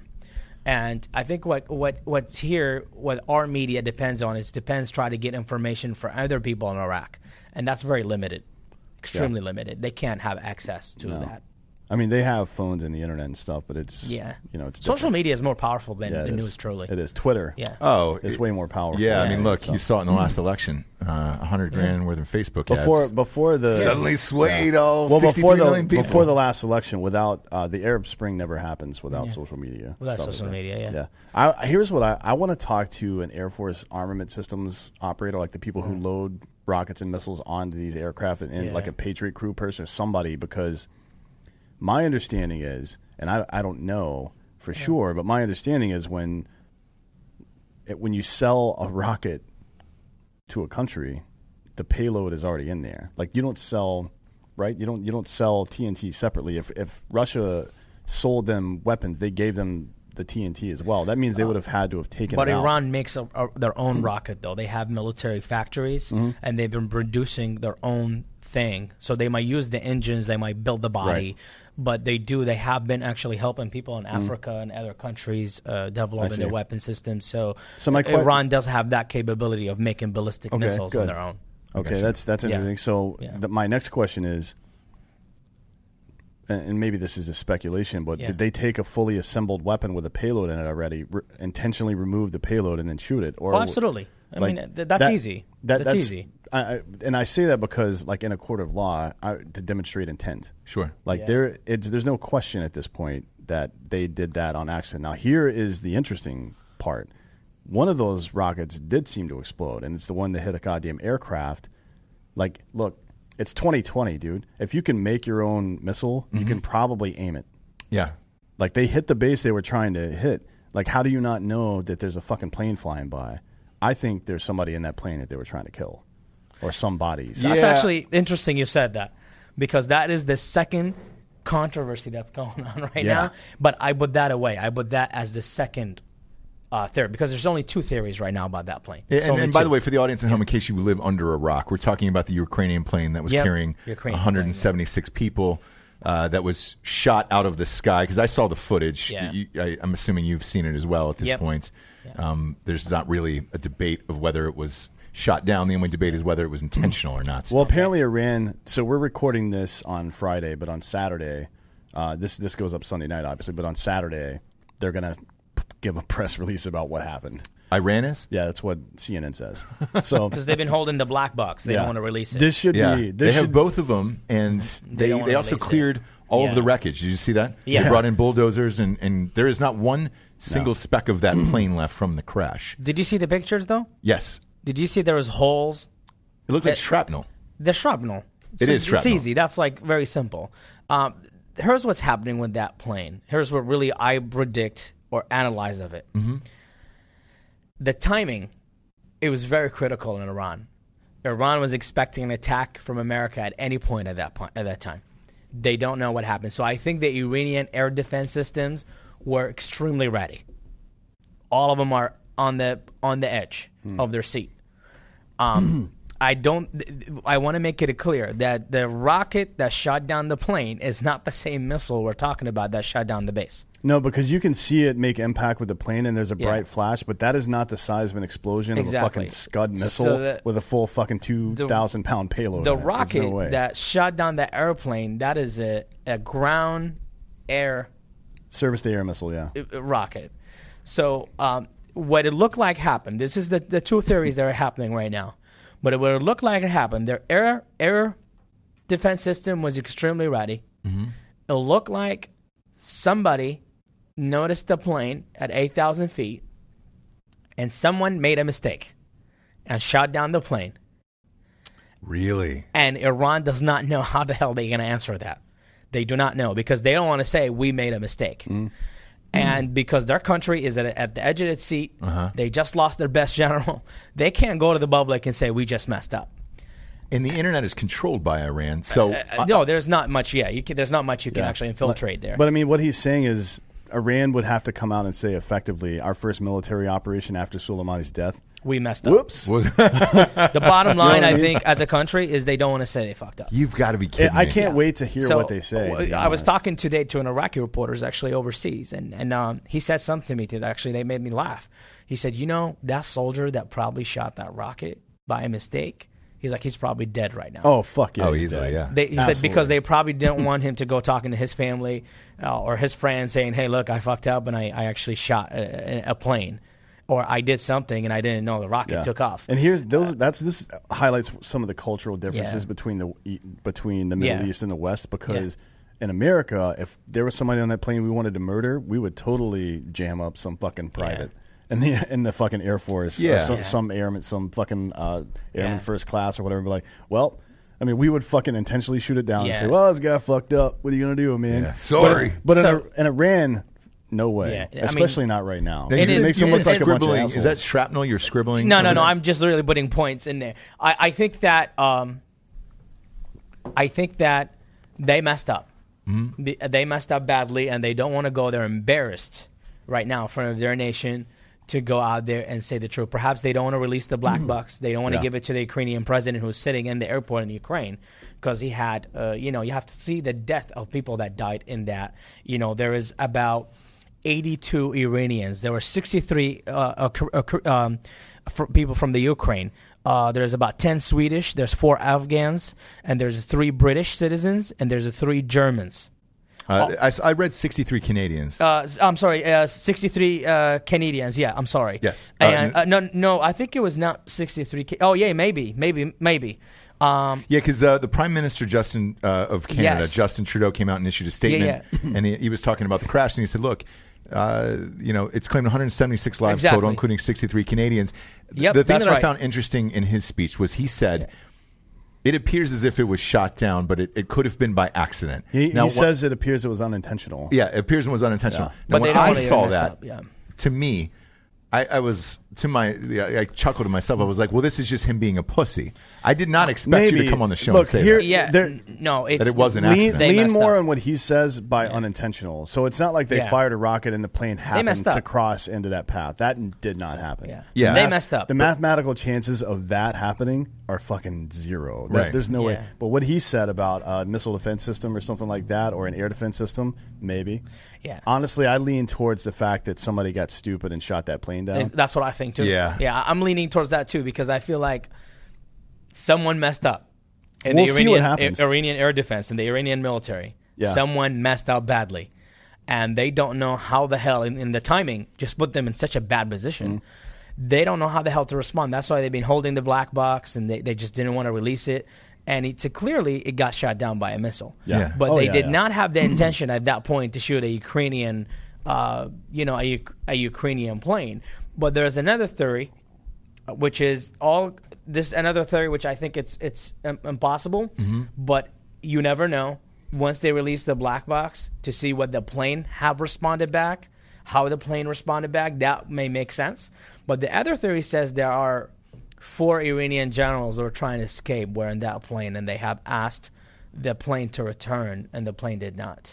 And I think what, what what's here, what our media depends on, is depends try to get information for other people in Iraq, and that's very limited, extremely yeah. limited. They can't have access to No. that. I mean, they have phones and the internet and stuff, but it's Yeah, you know, it's social different. media is more powerful than Yeah, the it is. news. Truly, It is Twitter. Yeah. Oh, It's it- way more powerful. Yeah, I Yeah. mean, look, So- you saw it in the last election, uh, a hundred grand worth of Facebook before ads. before the Suddenly swayed all well before sixty-three the million people. before the last election, without uh, the Arab Spring never happens without Yeah. social media. Without stuff social like that. media, yeah. yeah. I, here's what I I want to talk to an Air Force armament systems operator, like the people who load rockets and missiles onto these aircraft, and, and Yeah. like a Patriot crew person or somebody, because my understanding is, and I, I don't know for yeah. sure, but my understanding is when it, when you sell a rocket to a country, the payload is already in there. Like, you don't sell right? You don't you don't sell T N T separately. If if Russia sold them weapons, they gave them the T N T as well. That means they would have had to have taken But it out. Iran makes a, a, their own rocket, though. They have military factories, Mm-hmm. and they've been producing their own thing. So they might use the engines, they might build the body, Right. but they do. They have been actually helping people in Africa and other countries uh, developing see. their weapon systems. So, So my que- Iran does have that capability of making ballistic Okay, missiles good. on their own. Okay, that's that's Yeah. interesting. So Yeah. the, my next question is, and, and maybe this is a speculation, but Yeah. did they take a fully assembled weapon with a payload in it already, re- intentionally remove the payload and then shoot it? Or Oh, absolutely. I like, mean, th- that's that- easy. that- that's, easy. I, I, and I say that because, like in a court of law, I, to demonstrate intent. Sure. Like Yeah. there, it's there's no question at this point that they did that on accident. Now here is the interesting part. One of those rockets did seem to explode, and it's the one that hit a goddamn aircraft. Like, look, it's twenty twenty, dude. If you can make your own missile, you can probably aim it. Yeah. Like they hit the base they were trying to hit. Like, how do you not know that there's a fucking plane flying by? I think there's somebody in that plane that they were trying to kill, or some bodies. That's Yeah. actually interesting you said that, because that is the second controversy that's going on right Yeah. now. But I put that away. I put that as the second uh, theory, because there's only two theories right now about that plane. And, It's only and by two. the way, for the audience at home, in case you live under a rock, we're talking about the Ukrainian plane that was Yep. carrying Ukrainian one hundred seventy-six people uh, that was shot out of the sky. Because I saw the footage. Yeah. You, I, I'm assuming you've seen it as well at this Yep. point. Um, there's not really a debate of whether it was shot down. The only debate is whether it was intentional or not. Well, apparently Iran. So we're recording this on Friday, but on Saturday, uh, this this goes up Sunday night, obviously. But on Saturday, they're gonna p- give a press release about what happened. Iran is? Yeah, that's what C N N says. So because they've been holding the black box, they yeah. don't want to release it. This should Yeah. be. They This have should, both of them, and they, don't they, wanna also release it. cleared all Yeah. of the wreckage. Did you see that? Yeah. They brought in bulldozers, and, and there is not one single speck of that plane left from the crash. Did you see the pictures though? Yes. Did you see there was holes? It looked like It- shrapnel. The shrapnel. It So is shrapnel. It's easy. That's like very simple. Um, here's what's happening with that plane. Here's what really I predict or analyze of it. Mm-hmm. The timing, it was very critical in Iran. Iran was expecting an attack from America at any point at that point at that time. They don't know what happened. So I think the Iranian air defense systems were extremely ready. All of them are on the on the edge Hmm. of their seat. Um, I don't. I want to make it clear that the rocket that shot down the plane is not the same missile we're talking about that shot down the base. no, because you can see it make impact with the plane, and there's a Yeah. bright flash, but that is not the size of an explosion Exactly. of a fucking Scud missile So the- with a full fucking two thousand pound payload. The in it. There's rocket no way. that shot down the airplane, that is a, a ground air Service to air missile, yeah. uh, rocket. So um, what it looked like happened, this is the, the two theories that are happening right now. But what it looked like it happened, their air air defense system was extremely ready. It looked like somebody noticed the plane at eight thousand feet, and someone made a mistake and shot down the plane. Really? And Iran does not know how the hell they're going to answer that. They do not know, because they don't want to say we made a mistake. Mm-hmm. And because their country is at, at the edge of its seat, Uh-huh. they just lost their best general. They can't go to the public and say we just messed up. And the internet is controlled by Iran, so Uh, no, there's not much. Yeah, you can, there's not much you can Yeah. actually infiltrate there. But I mean, what he's saying is Iran would have to come out and say effectively, our first military operation after Soleimani's death. we messed up. Whoops. was The bottom line, what I I mean? think, as a country, is they don't want to say they fucked up. you've got to be kidding I me. can't wait to hear So, what they say. to be I was honest. talking today to an Iraqi reporter who's actually overseas, and, and um, he said something to me that actually they made me laugh. He said, you know, that soldier that probably shot that rocket by a mistake, he's like, he's probably dead right now. Oh, fuck yeah. Oh, he's easily, dead. yeah. They, he said Absolutely. because they probably didn't want him to go talking to his family uh, or his friends saying, hey, look, I fucked up and I, I actually shot a, a plane. Or I did something and I didn't know the rocket Yeah. took off. And here's those. That's this highlights some of the cultural differences Yeah. between the between the Middle Yeah. East and the West. Because in America, if there was somebody on that plane we wanted to murder, we would totally jam up some fucking private. In the in the fucking Air Force, Yeah. or some, Yeah. some airman, some fucking uh, airman Yeah. first class or whatever. Be like, well, I mean, we would fucking intentionally shoot it down and Yeah. say, well, this guy fucked up. What are you gonna do, man? Yeah. Sorry. But, but So- in, in Iran, no way. Yeah, I mean- Especially not right now. Now, It you're- is- makes them it look is- like a bunch of scribbling. assholes. Is that shrapnel you're scribbling? No, no, over no. there? I'm just literally putting points in there. I, I think that um, I think that they messed up. Mm-hmm. They, they messed up badly, and they don't want to go there embarrassed right now in front of their nation to go out there and say the truth. Perhaps they don't want to release the black box. They don't want to Yeah. give it to the Ukrainian president who's sitting in the airport in Ukraine because he had, uh, you know, you have to see the death of people that died in that. You know, there is about eighty-two Iranians. There were sixty-three uh, uh, um, for people from the Ukraine. Uh, there's about ten Swedish, there's four Afghans, and there's three British citizens, and there's three Germans. Uh, I, I read sixty-three Canadians. Uh, I'm sorry, uh, sixty-three uh, Canadians. Yeah, I'm sorry. Yes. And Uh, uh, no, no, I think it was not sixty-three. Ca- oh, yeah, maybe, maybe, maybe. Um, Yeah, because uh, the Prime Minister Justin uh, of Canada, Yes. Justin Trudeau, came out and issued a statement, Yeah, and he, he was talking about the crash, and he said, "Look, uh, you know, it's claimed one hundred seventy-six lives Exactly. total, including sixty-three Canadians." Yep, the thing that's that I right. found interesting in his speech was he said, "It appears as if it was shot down, but it, it could have been by accident." He, Now, he what- says it appears it was unintentional. "Yeah, it appears it was unintentional." Yeah. Now, But when they don't I want to saw mess that, up, yeah. to me, I, I was to my, yeah, I chuckled to myself. I was like, "Well, this is just him being a pussy." I did not expect you Maybe. to come on the show Look, and say here- that. yeah, there- n- no, it's That it was an Lean, accident. They lean messed more up. on what he says by unintentional. So it's not like they Yeah. fired a rocket and the plane happened messed to up. cross into that path. That did not happen. Yeah. Yeah. They Math- messed up. The mathematical chances of that happening are fucking zero. That- Right. There's no way. Yeah. But what he said about a missile defense system or something like that, or an air defense system, maybe. Yeah. Honestly, I lean towards the fact that somebody got stupid and shot that plane down. That's what I think, too. Yeah. Yeah, I'm leaning towards that, too, because I feel like someone messed up in We'll the see Iranian, what happens. Iranian air defense and the Iranian military. Yeah. Someone messed up badly. And they don't know how the hell, in, in the timing, just put them in such a bad position. Mm-hmm. They don't know how the hell to respond. That's why they've been holding the black box, and they, they just didn't want to release it. And it's a, clearly, it got shot down by a missile. Yeah. Yeah. But Oh, they yeah, did yeah. not have the intention at that point to shoot a Ukrainian, uh, you know, a, Uk- a Ukrainian plane. But there's another theory, uh, which is all this another theory, which I think it's it's um, impossible. But you never know once they release the black box to see what the plane have responded back, how the plane responded back. That may make sense. But the other theory says there are four Iranian generals who are trying to escape were in that plane, and they have asked the plane to return, and the plane did not.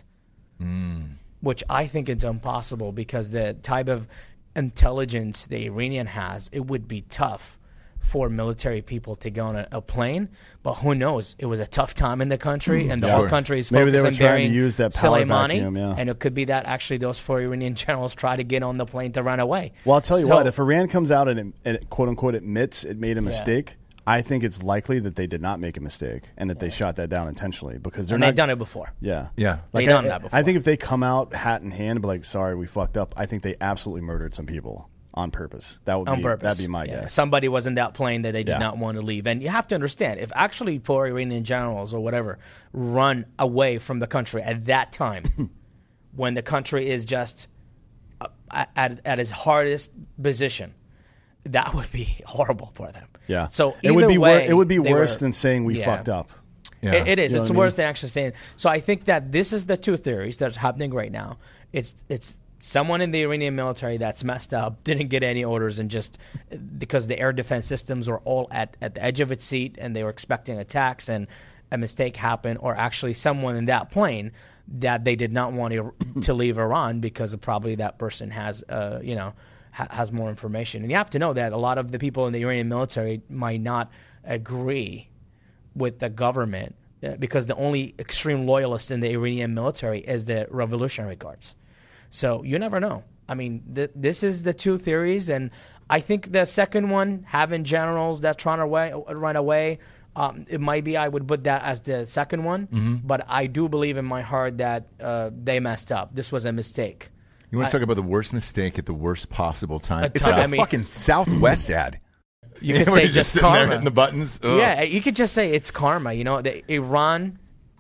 Which I think it's impossible because the type of intelligence the Iranian has, it would be tough for military people to go on a, a plane. But who knows? It was a tough time in the country, and the Yeah. whole Sure. country is Maybe they focused were on trying to burying use that power Soleimani, vacuum, yeah. and it could be that actually those four Iranian generals try to get on the plane to run away. Well, I'll tell you So- what. If Iran comes out and, it, and it, quote unquote admits it made a mistake, I think it's likely that they did not make a mistake and that they shot that down intentionally because they're and not. they've done it before. Yeah, Yeah. Like They've I, done that before. I think if they come out hat in hand and be like, "Sorry, we fucked up," I think they absolutely murdered some people on purpose. That would On be purpose. that'd be my Yeah. guess. Somebody was in that plane that they did Yeah. not want to leave. And you have to understand, if actually four Iranian generals or whatever run away from the country at that time, when the country is just uh, at, at its hardest position, that would be horrible for them. Yeah. So it would either be wor- way, it would be they worse were- than saying we yeah. fucked up. Yeah. It, it is. You know It's what I worse mean? than actually saying. So I think that this is the two theories that's happening right now. It's it's someone in the Iranian military that's messed up, didn't get any orders, and just because the air defense systems were all at, at the edge of its seat and they were expecting attacks and a mistake happened, or actually someone in that plane that they did not want to, to leave Iran because of probably that person has, uh, you know, ha- has more information. And you have to know that a lot of the people in the Iranian military might not agree with the government uh, because the only extreme loyalist in the Iranian military is the Revolutionary Guards. So you never know. I mean, th- this is the two theories, and I think the second one, having generals that trying to away, run away, um, it might be I would put that as the second one, Mm-hmm. but I do believe in my heart that uh, they messed up. This was a mistake. You want I- to talk about the worst mistake at the worst possible time? A It's time, like a I mean- fucking Southwest ad. You could Where say you're just sitting there karma. hitting the buttons. Ugh. Yeah, you could just say it's karma. You know, the, Iran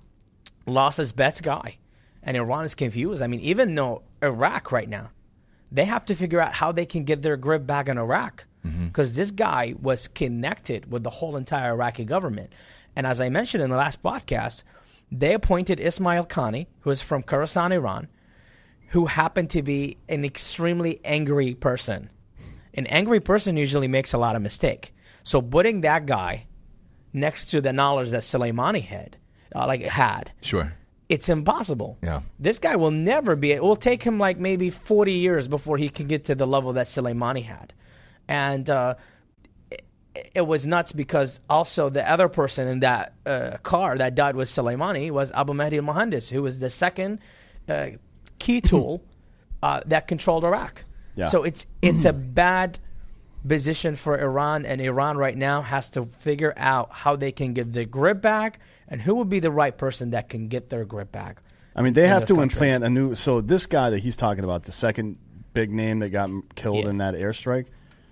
lost its best guy, and Iran is confused. I mean, even though Iraq right now, they have to figure out how they can get their grip back on Iraq because this guy was connected with the whole entire Iraqi government. And as I mentioned in the last podcast, they appointed Ismail Khani, who is from Khorasan, Iran, who happened to be an extremely angry person. An angry person usually makes a lot of mistake. So putting that guy next to the knowledge that Soleimani had, uh, like had. Sure. It's impossible. Yeah. This guy will never be. It will take him like maybe forty years before he can get to the level that Soleimani had. And uh, it, it was nuts because also the other person in that uh, car that died with Soleimani was Abu Mahdi al-Mohandes, who was the second uh, key tool uh, that controlled Iraq. Yeah. So it's it's a bad position for Iran, and Iran right now has to figure out how they can get their grip back and who will be the right person that can get their grip back. I mean, they have those to countries. implant a new. So this guy that he's talking about, the second big name that got m- killed Yeah. in that airstrike,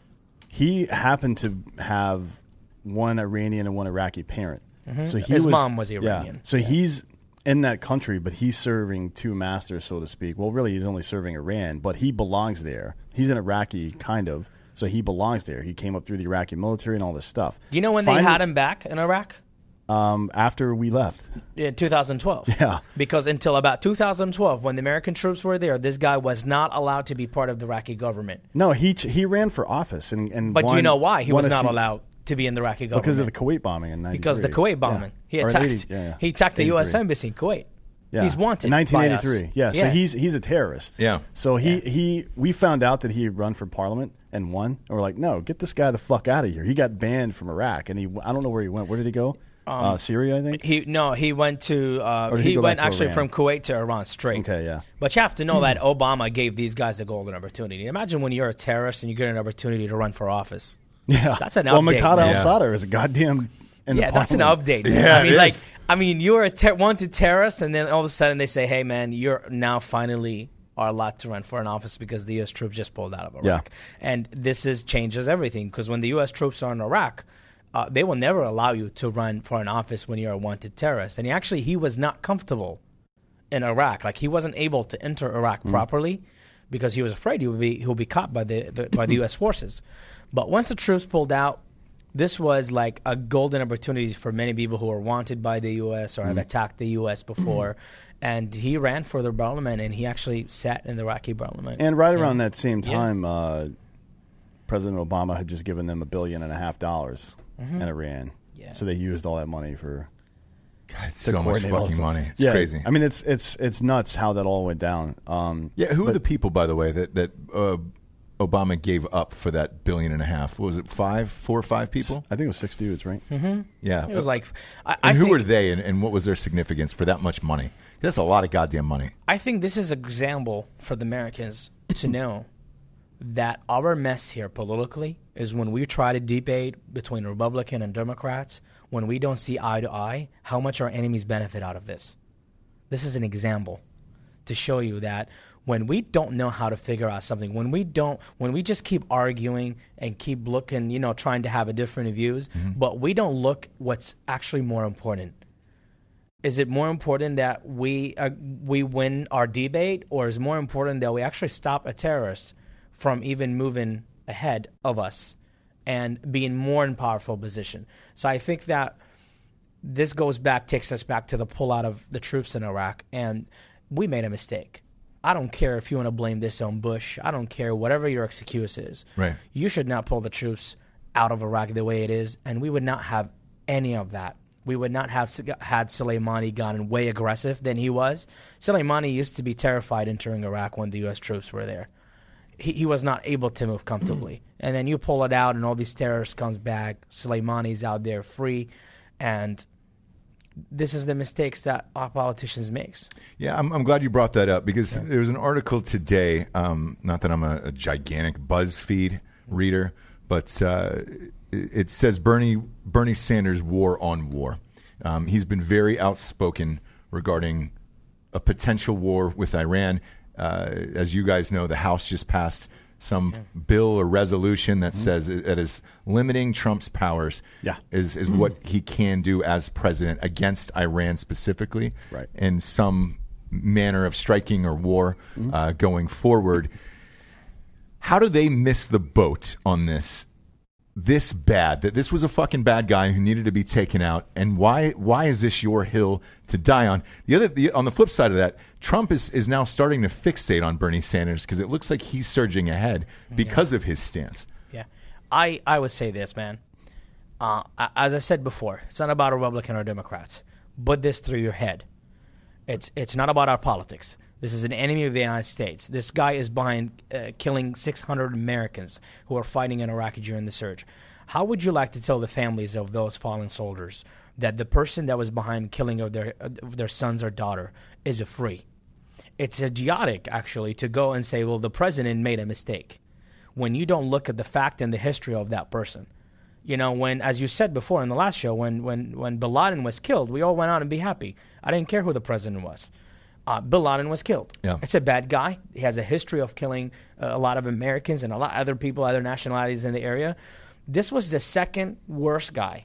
he happened to have one Iranian and one Iraqi parent. Mhm. So he His was, mom was Iranian. Yeah. So Yeah. he's in that country, but he's serving two masters, so to speak. Well, really, he's only serving Iran, but he belongs there. He's an Iraqi, kind of. So he belongs there. He came up through the Iraqi military and all this stuff. Do you know when Finally- they had him back in Iraq? Um, after we left. In two thousand twelve. Yeah. Because until about two thousand twelve, when the American troops were there, this guy was not allowed to be part of the Iraqi government. No, he ch- he ran for office. and, and But do you won- know why he won was a not seat- allowed to be in the Iraqi government? Because of the Kuwait bombing in ninety-three. Because the Kuwait bombing. Yeah. He Or attacked. eighty yeah, yeah. He attacked the U S eighty-three. embassy in Kuwait. Yeah. He's wanted. in nineteen by us. eighty-three. Yeah, so Yeah. he's he's a terrorist. Yeah. So he, he we found out that he had run for parliament and won, and we're like, no, get this guy the fuck out of here. He got banned from Iraq, and he I don't know where he went. Where did he go? Um, uh, Syria, I think. He no, he went to uh, Or did he he go went back to actually Iran? from Kuwait to Iran straight. Okay, yeah. But you have to know that Obama gave these guys a golden opportunity. Imagine when you're a terrorist and you get an opportunity to run for office. Yeah, That's an well, update, Muqtada man. al-Sadr is a goddamn. In the Yeah, that's an parliament. update. Man. Yeah, I mean, it like, is. I mean, you're a ter- wanted terrorist, and then all of a sudden they say, "Hey, man, you're now finally are allowed to run for an office because the U S troops just pulled out of Iraq." Yeah. And this is changes everything because when the U S troops are in Iraq, uh, they will never allow you to run for an office when you're a wanted terrorist. And he actually, he was not comfortable in Iraq. Like, he wasn't able to enter Iraq Mm. properly because he was afraid he would be he would be caught by the, the by the U S forces. But once the troops pulled out, this was like a golden opportunity for many people who were wanted by the U S or have attacked the U S before. And he ran for the parliament, and he actually sat in the Iraqi parliament. And right Yeah. around that same Yeah. time, uh, President Obama had just given them a billion and a half dollars in Iran. Yeah. So they used all that money for God, it's to so much coordinate all fucking this. money. It's Yeah, crazy. I mean, it's it's it's nuts how that all went down. Um, Yeah, who are but- the people, by the way, that that uh, Obama gave up for that billion and a half? What was it, five, four or five people? I think it was six dudes, right? Yeah. It was like, I, and I who think, were they, and, and what was their significance for that much money? That's a lot of goddamn money. I think this is an example for the Americans to know that our mess here politically is when we try to debate between Republican and Democrats, when we don't see eye to eye, how much our enemies benefit out of this. This is an example to show you that when we don't know how to figure out something, when we don't, when we just keep arguing and keep looking, you know, trying to have a different views, but we don't look what's actually more important. Is it more important that we uh, we win our debate, or is it more important that we actually stop a terrorist from even moving ahead of us and being more in powerful position? So I think that this goes back, takes us back to the pullout of the troops in Iraq, and we made a mistake. I don't care if you want to blame this on Bush. I don't care whatever your excuse is. Right. You should not pull the troops out of Iraq the way it is, and we would not have any of that. We would not have had Soleimani gotten way aggressive than he was. Soleimani used to be terrified entering Iraq when the U S troops were there. He, he was not able to move comfortably. And then you pull it out, and all these terrorists comes back. Soleimani's out there free, and this is the mistakes that our politicians makes. Yeah, I'm, I'm glad you brought that up because there was an article today. Um, not that I'm a, a gigantic BuzzFeed reader, but uh, it, it says Bernie Bernie Sanders war on war. Um, he's been very outspoken regarding a potential war with Iran. Uh, as you guys know, the House just passed some bill or resolution that says it, it is limiting Trump's powers. Yeah. is is what he can do as president against Iran specifically, Right. in some manner of striking or war uh, going forward. How do they miss the boat on this? This bad, that this was a fucking bad guy who needed to be taken out, and why why is this your hill to die on? The other the, on the flip side of that, Trump is, is now starting to fixate on Bernie Sanders because it looks like he's surging ahead because of his stance. Yeah, I, I would say this, man. Uh, as I said before, it's not about Republican or Democrats. put this through your head. It's it's not about our politics. This is an enemy of the United States. This guy is behind uh, killing six hundred Americans who are fighting in Iraq during the surge. How would you like to tell the families of those fallen soldiers that the person that was behind killing of their of their sons or daughter is a free? It's idiotic, actually, to go and say, well, the president made a mistake, when you don't look at the fact and the history of that person. You know, when, as you said before in the last show, when, when, when Bin Laden was killed, we all went out and be happy. I didn't care who the president was. Uh, Bin Laden was killed. Yeah. It's a bad guy. He has a history of killing uh, a lot of Americans and a lot of other people, other nationalities in the area. This was the second worst guy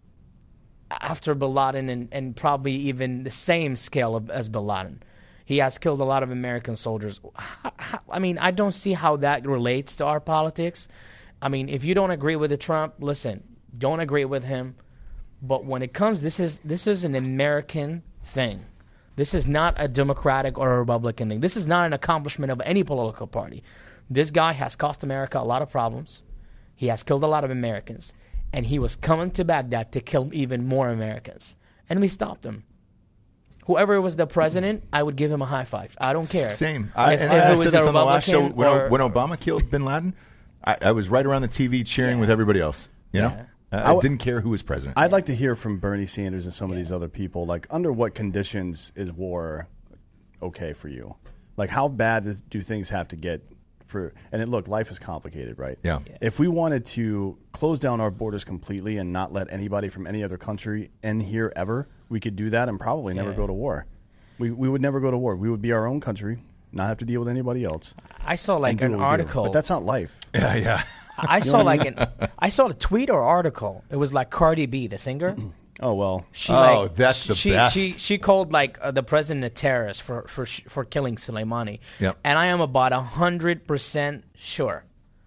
after Bin Laden, and, and probably even the same scale of, as Bin Laden. He has killed a lot of American soldiers. How, how, I mean, I don't see how that relates to our politics. I mean, if you don't agree with the Trump, listen, don't agree with him. But when it comes, this is this is an American thing. This is not a Democratic or a Republican thing. This is not an accomplishment of any political party. This guy has cost America a lot of problems. He has killed a lot of Americans. And he was coming to Baghdad to kill even more Americans. And we stopped him. Whoever was the president, I would give him a high five. I don't care. Same. I, If- and if I it was said this a on the last show. Republican When, or- when Obama killed Bin Laden, I, I was right around the T V cheering Yeah. with everybody else. You know, Yeah. I, I I w- didn't care who was president. I'd like to hear from Bernie Sanders and some of these other people. Like, under what conditions is war okay for you? Like, how bad do things have to get for? And it, look, life is complicated, right? Yeah. Yeah. If we wanted to close down our borders completely and not let anybody from any other country in here ever, we could do that and probably never Yeah. go to war. We we would never go to war. We would be our own country, not have to deal with anybody else. I saw like and do an what we do. article. But that's not life. yeah, yeah. I saw like an I saw a tweet or article. It was like Cardi B, the singer. Oh, well. She, Oh, like, that's the she, best. She she called like uh, the president a terrorist for for sh- for killing Soleimani. Yep. And I am about a hundred percent sure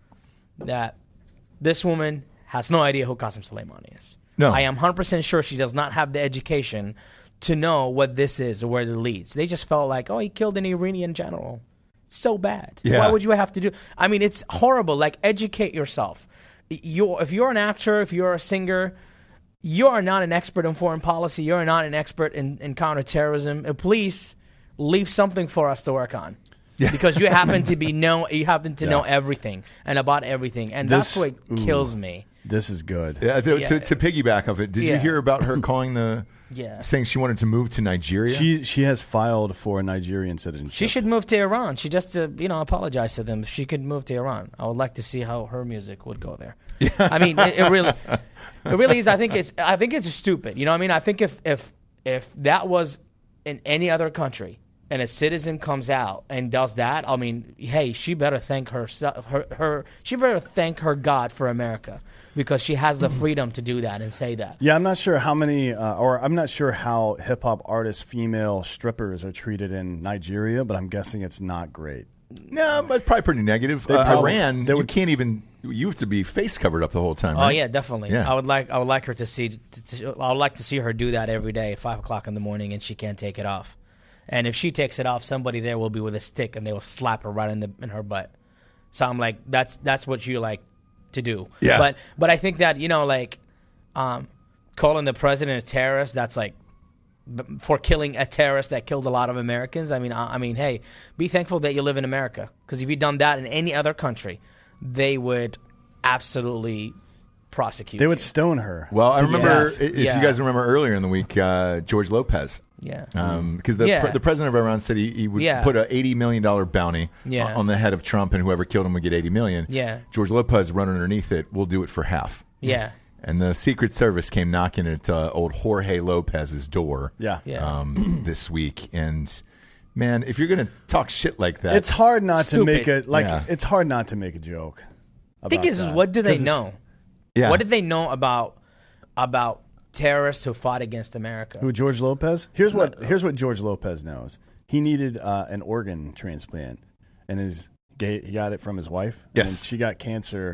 that this woman has no idea who Qasem Soleimani is. No. I am one hundred percent sure she does not have the education to know what this is or where it leads. They just felt like, oh, he killed an Iranian general. So bad. Yeah. Why would you have to do? I mean, it's horrible. Like, educate yourself. You, if you're an actor, if you're a singer, you are not an expert in foreign policy. You're not an expert in, in counterterrorism. Uh, please leave something for us to work on. Yeah. Because you happen to be know you happen to Yeah. know everything and about everything, and This- that's what ooh. kills me. This is good. Yeah, to, Yeah. To, to piggyback off it, did you Yeah. hear about her calling the Yeah. saying she wanted to move to Nigeria? She she has filed for Nigerian citizenship. She should move to Iran. She just to you know apologize to them. If she could move to Iran, I would like to see how her music would go there. I mean, it, it really, it really is. I think it's I think it's stupid. You know what I mean? I think if if if that was in any other country and a citizen comes out and does that, I mean, hey, she better thank her her her she better thank her God for America, because she has the freedom to do that and say that. Yeah, I'm not sure how many, uh, or I'm not sure how hip hop artists, female strippers are treated in Nigeria, but I'm guessing it's not great. no, but it's probably pretty negative. They Uh, probably- Iran, they you would- can't even. You have to be face covered up the whole time. Oh right? yeah, definitely. Yeah. I would like I would like her to see. To, to, I would like to see her do that every day at five o'clock in the morning, and she can't take it off. And if she takes it off, somebody there will be with a stick, and they will slap her right in the in her butt. So I'm like, that's that's what you like to do. Yeah. But but I think that you know like, um, calling the president a terrorist, that's like b- for killing a terrorist that killed a lot of Americans. I mean I, I mean hey, be thankful that you live in America, because if you'd done that in any other country, they would absolutely prosecute. They would you. stone her. Well, I to remember death. if Yeah. you guys remember earlier in the week, uh, George Lopez. Yeah. Because the Yeah. pre- the president of Iran said he, he would Yeah. put an eighty million dollar bounty Yeah. on, on the head of Trump, and whoever killed him would get eighty million. Yeah. George Lopez run underneath it. We'll do it for half. Yeah. And the Secret Service came knocking at uh, old Jorge Lopez's door. Yeah. Yeah. Um, this week, and man, if you're gonna talk shit like that, It's hard not to Stupid. make a like. Yeah. It's hard not to make a joke. Thing about is, is that. what do they 'Cause it's- know? Yeah. What did they know about about terrorists who fought against America? Who, George Lopez? Here's what here's what George Lopez knows. He needed uh, an organ transplant, and his he got it from his wife. Yes. and she got cancer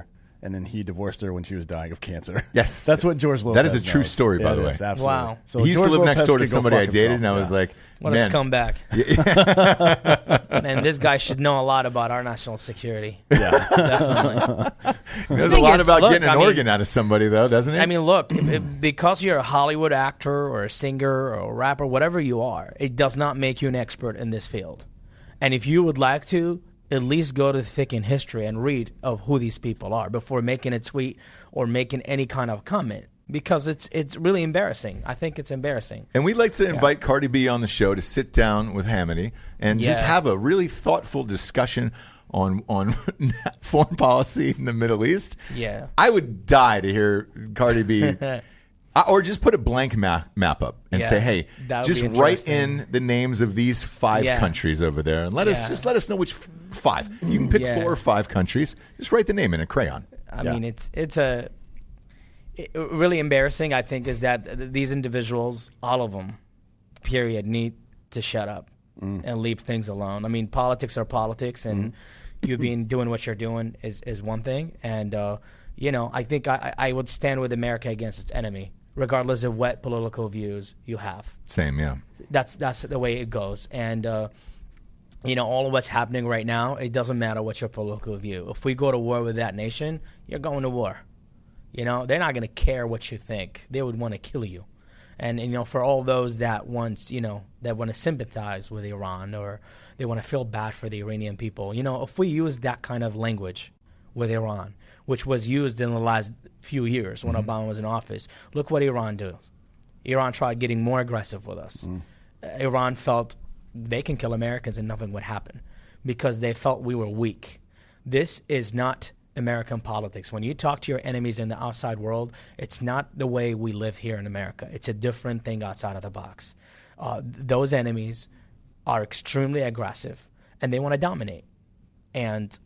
and then he divorced her when she was dying of cancer. Yes. That's what George Lopez That is a true knows. story, by It the way. is, absolutely. Wow. So he used George to live Lopez next door to could go somebody fuck I dated, himself, and I was yeah. like, What man. a scumbag. Man, this guy should know a lot about our national security. Yeah. Definitely. He knows a thing lot is, about look, getting an I mean- organ out of somebody, though, doesn't he? I mean, look, if, if, because you're a Hollywood actor or a singer or a rapper, whatever you are, it does not make you an expert in this field. And if you would like to, at least go to the thick in history and read of who these people are before making a tweet or making any kind of comment, because it's it's really embarrassing. I think it's embarrassing. And we'd like to invite yeah. Cardi B on the show to sit down with Hamity and yeah. just have a really thoughtful discussion on on foreign policy in the Middle East. Yeah. I would die to hear Cardi B. Or just put a blank map, map up and yeah, say, "Hey, just write in the names of these five yeah. countries over there, and let yeah. us just let us know which f- five. You can pick yeah. four or five countries. Just write the name in a crayon." I yeah. mean, it's it's a it, really embarrassing. I think is that these individuals, all of them, period, need to shut up mm. and leave things alone. I mean, politics are politics, and mm. you being doing what you're doing is is one thing, and uh, you know, I think I I would stand with America against its enemy, regardless of what political views you have. Same, yeah. That's that's the way it goes. And, uh, you know, all of what's happening right now, it doesn't matter what your political view. If we go to war with that nation, you're going to war. You know, they're not going to care what you think. They would want to kill you. And, and, you know, for all those that want, you know, that want to sympathize with Iran or they want to feel bad for the Iranian people, you know, if we use that kind of language with Iran, which was used in the last few years when mm-hmm. Obama was in office. Look what Iran did. Iran tried getting more aggressive with us. Mm. Uh, Iran felt they can kill Americans and nothing would happen because they felt we were weak. This is not American politics. When you talk to your enemies in the outside world, it's not the way we live here in America. It's a different thing outside of the box. Uh, those enemies are extremely aggressive and they want to dominate. And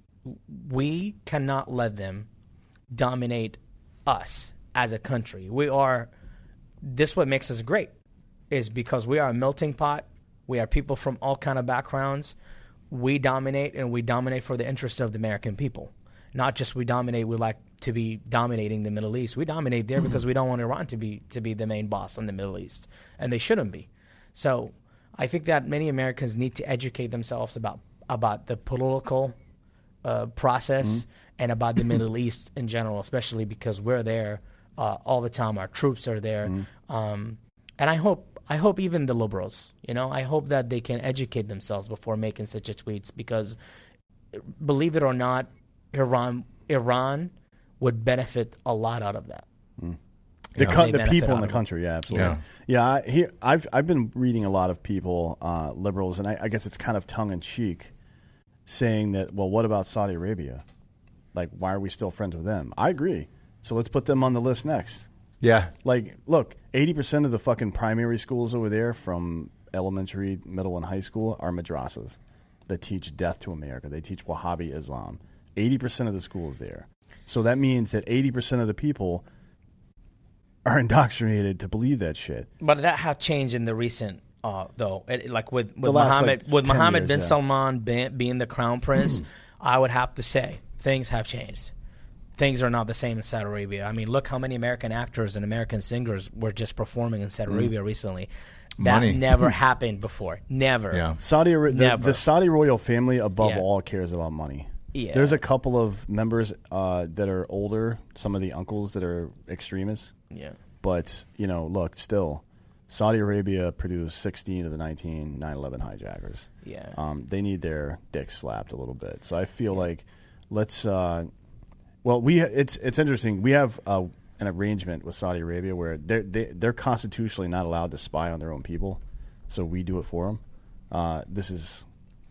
we cannot let them dominate us as a country. We are, this what makes us great, is because we are a melting pot. We are people from all kind of backgrounds. We dominate, and we dominate for the interest of the American people. Not just we dominate, we like to be dominating the Middle East. We dominate there because we don't want Iran to be to be the main boss in the Middle East, and they shouldn't be. So I think that many Americans need to educate themselves about about the political Uh, process mm-hmm. and about the Middle East in general, especially because we're there uh, all the time. Our troops are there, mm-hmm. um, and I hope I hope even the liberals, you know, I hope that they can educate themselves before making such a tweets. Because believe it or not, Iran Iran would benefit a lot out of that. Mm. The, co- the people in the country, yeah, absolutely. Yeah, yeah I, he, I've I've been reading a lot of people, uh, liberals, and I, I guess it's kind of tongue in cheek, saying that, well, what about Saudi Arabia? Like, why are we still friends with them? I agree. So let's put them on the list next. Yeah. Like, look, eighty percent of the fucking primary schools over there, from elementary, middle, and high school, are madrasas that teach death to America. They teach Wahhabi Islam. eighty percent of the schools there. So that means that eighty percent of the people are indoctrinated to believe that shit. But that have changed in the recent... Uh, though, it, like with, with last, Mohammed, like, with Mohammed years, bin yeah. Salman being, being the crown prince, I would have to say things have changed. Things are not the same in Saudi Arabia. I mean, look how many American actors and American singers were just performing in Saudi mm. Arabia recently. That Money. never happened before. Never. Yeah. Saudi Arabia, the, Never. the Saudi royal family, above Yeah. all, cares about money. Yeah. There's a couple of members uh, that are older, some of the uncles that are extremists. Yeah. But, you know, look, still... Saudi Arabia produced sixteen of the nineteen nine eleven hijackers. Yeah. Um, they need their dicks slapped a little bit. So I feel yeah. like let's. Uh, well, we it's it's interesting. We have uh, an arrangement with Saudi Arabia where they're they, they're constitutionally not allowed to spy on their own people, so we do it for them. Uh, this is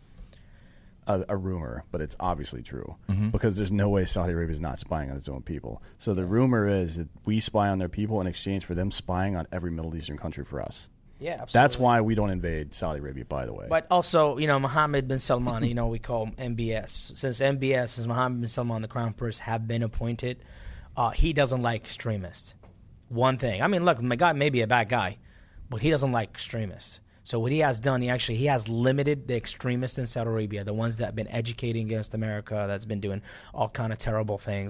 a, a rumor, but it's obviously true mm-hmm. because there's no way Saudi Arabia is not spying on its own people. So the rumor is that we spy on their people in exchange for them spying on every Middle Eastern country for us. Yeah, absolutely. That's why we don't invade Saudi Arabia, by the way. But also, you know, Mohammed bin Salman, you know, we call him M B S. Since M B S, since Mohammed bin Salman, the crown prince, have been appointed, uh, he doesn't like extremists. One thing. I mean, look, my guy may be a bad guy, but he doesn't like extremists. So what he has done, he actually he has limited the extremists in Saudi Arabia, the ones that have been educating against America, that's been doing all kind of terrible things.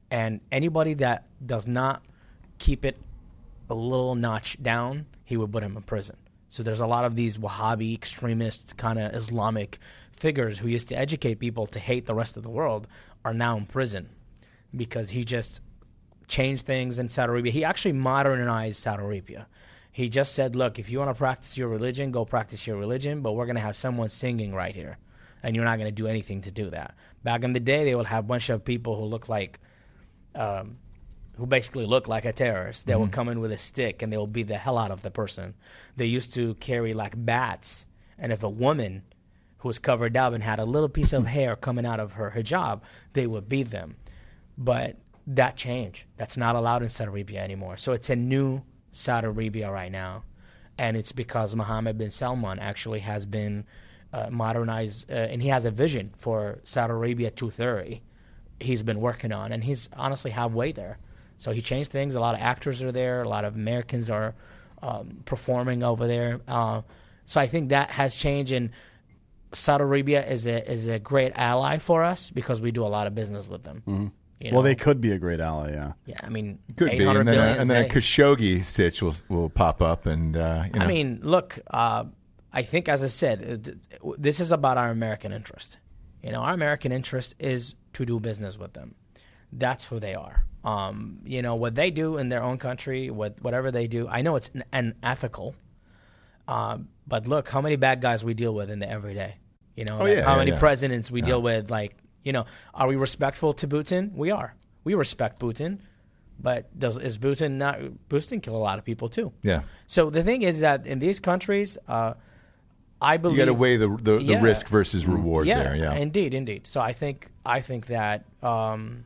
And anybody that does not keep it a little notch down, he would put him in prison. So there's a lot of these Wahhabi extremist kind of Islamic figures who used to educate people to hate the rest of the world are now in prison because he just changed things in Saudi Arabia. He actually modernized Saudi Arabia. He just said, look, if you want to practice your religion, go practice your religion, but we're going to have someone singing right here, and you're not going to do anything to do that. Back in the day, they would have a bunch of people who look like, um, who basically look like a terrorist. They mm-hmm. would come in with a stick, and they will beat the hell out of the person. They used to carry, like, bats, and if a woman who was covered up and had a little piece of hair coming out of her hijab, they would beat them. But that changed. That's not allowed in Saudi Arabia anymore. So it's a new Saudi Arabia right now, and it's because Mohammed bin Salman actually has been uh, modernized, uh, and he has a vision for Saudi Arabia two thirty he's been working on, and he's honestly halfway there. So he changed things. A lot of actors are there. A lot of Americans are um, performing over there. Uh, so I think that has changed, and Saudi Arabia is a is a great ally for us because we do a lot of business with them. Mm-hmm. You know? Well, they could be a great ally, yeah. Yeah, I mean, could be, and then, a, and then a Khashoggi sitch will will pop up, and uh, you know. I mean, look, uh, I think, as I said, it, this is about our American interest. You know, our American interest is to do business with them. That's who they are. Um, you know, what they do in their own country, what whatever they do, I know it's unethical. Uh, but look, how many bad guys we deal with in the everyday. You know, oh, like yeah, how yeah, many yeah. presidents we yeah. deal with, like. You know, are we respectful to Putin? We are. We respect Putin, but does is Putin not? Putin kill a lot of people too. Yeah. So the thing is that in these countries, uh, I believe you got to weigh the the, the yeah, risk versus reward yeah, there. Yeah, indeed, indeed. So I think I think that um,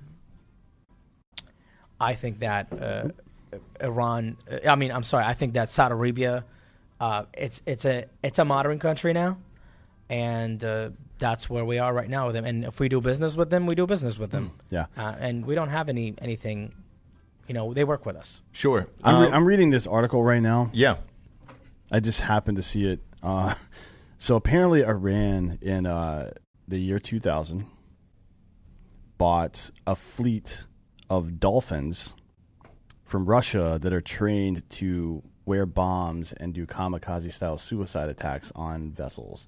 I think that uh, Iran. I mean, I'm sorry. I think that Saudi Arabia. Uh, it's it's a it's a modern country now, and. Uh, That's where we are right now with them, and if we do business with them, we do business with them. Yeah, uh, and we don't have any anything. You know, they work with us. Sure. I'm, uh, re- I'm reading this article right now. Yeah, I just happened to see it. Uh, so apparently, Iran in uh, the year two thousand bought a fleet of dolphins from Russia that are trained to wear bombs and do kamikaze-style suicide attacks on vessels.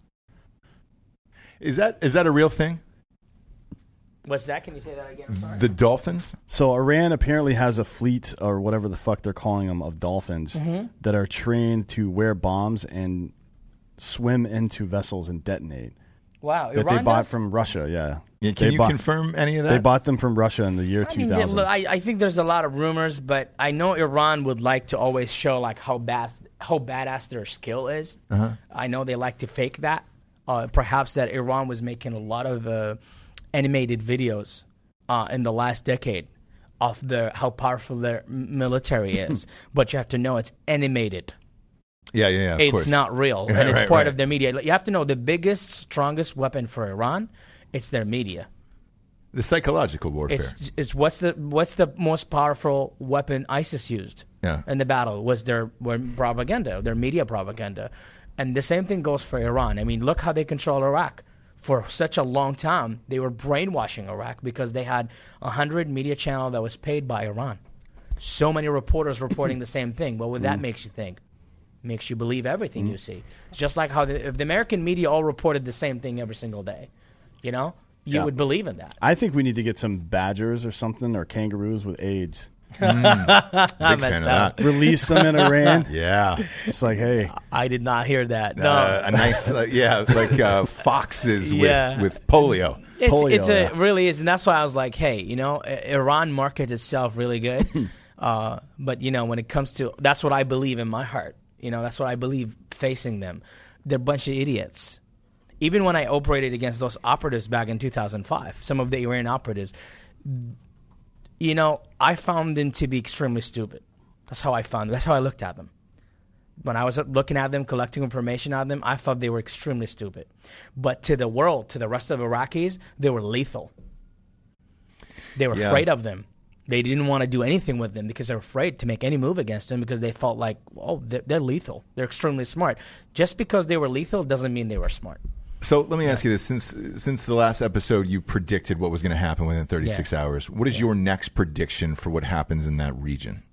Is that is that a real thing? What's that? Can you say that again? I'm sorry. The dolphins? So Iran apparently has a fleet, or whatever the fuck they're calling them, of dolphins mm-hmm. that are trained to wear bombs and swim into vessels and detonate. Wow, that Iran they bought does? from Russia. Yeah. yeah can they you bought, confirm any of that? They bought them from Russia in the year I two mean, thousand. look, I, I think there's a lot of rumors, but I know Iran would like to always show like how bad how badass their skill is. Uh-huh. I know they like to fake that. Uh, perhaps that Iran was making a lot of uh, animated videos uh, in the last decade of the how powerful their military is. But you have to know it's animated. Yeah, yeah, yeah. Of it's course. not real, Yeah, and it's right, part right. of their media. You have to know the biggest, strongest weapon for Iran, it's their media. The psychological warfare. It's it's what's the what's the most powerful weapon ISIS used yeah. in the battle was their, their propaganda, their media propaganda. And the same thing goes for Iran. I mean, look how they control Iraq. For such a long time, they were brainwashing Iraq because they had a hundred media channel that was paid by Iran. So many reporters reporting the same thing. What would that makes you think? Makes you believe everything you see. It's just like how the, if the American media all reported the same thing every single day, you know, you Yeah. would believe in that. I think we need to get some badgers or something, or kangaroos with AIDS. Mm. Big fan of that. Release them in Iran. Yeah. It's like, hey. I did not hear that. No. Uh, a nice, uh, yeah, like uh, foxes Yeah. with, with polio. It's, polio, it's a, yeah. really is, and that's why I was like, hey, you know, I- Iran markets itself really good, uh, but you know, when it comes to, that's what I believe in my heart. You know, that's what I believe facing them. They're a bunch of idiots. Even when I operated against those operatives back in two thousand five, some of the Iranian operatives, you know, I found them to be extremely stupid. That's how I found them. That's how I looked at them. When I was looking at them, collecting information on them, I thought they were extremely stupid. But to the world, to the rest of Iraqis, they were lethal. They were Yeah. afraid of them. They didn't want to do anything with them because they're afraid to make any move against them because they felt like, oh, they're, they're lethal. They're extremely smart. Just because they were lethal doesn't mean they were smart. So let me ask you this: since since the last episode, you predicted what was going to happen within thirty-six Yeah. hours. What is Yeah. your next prediction for what happens in that region?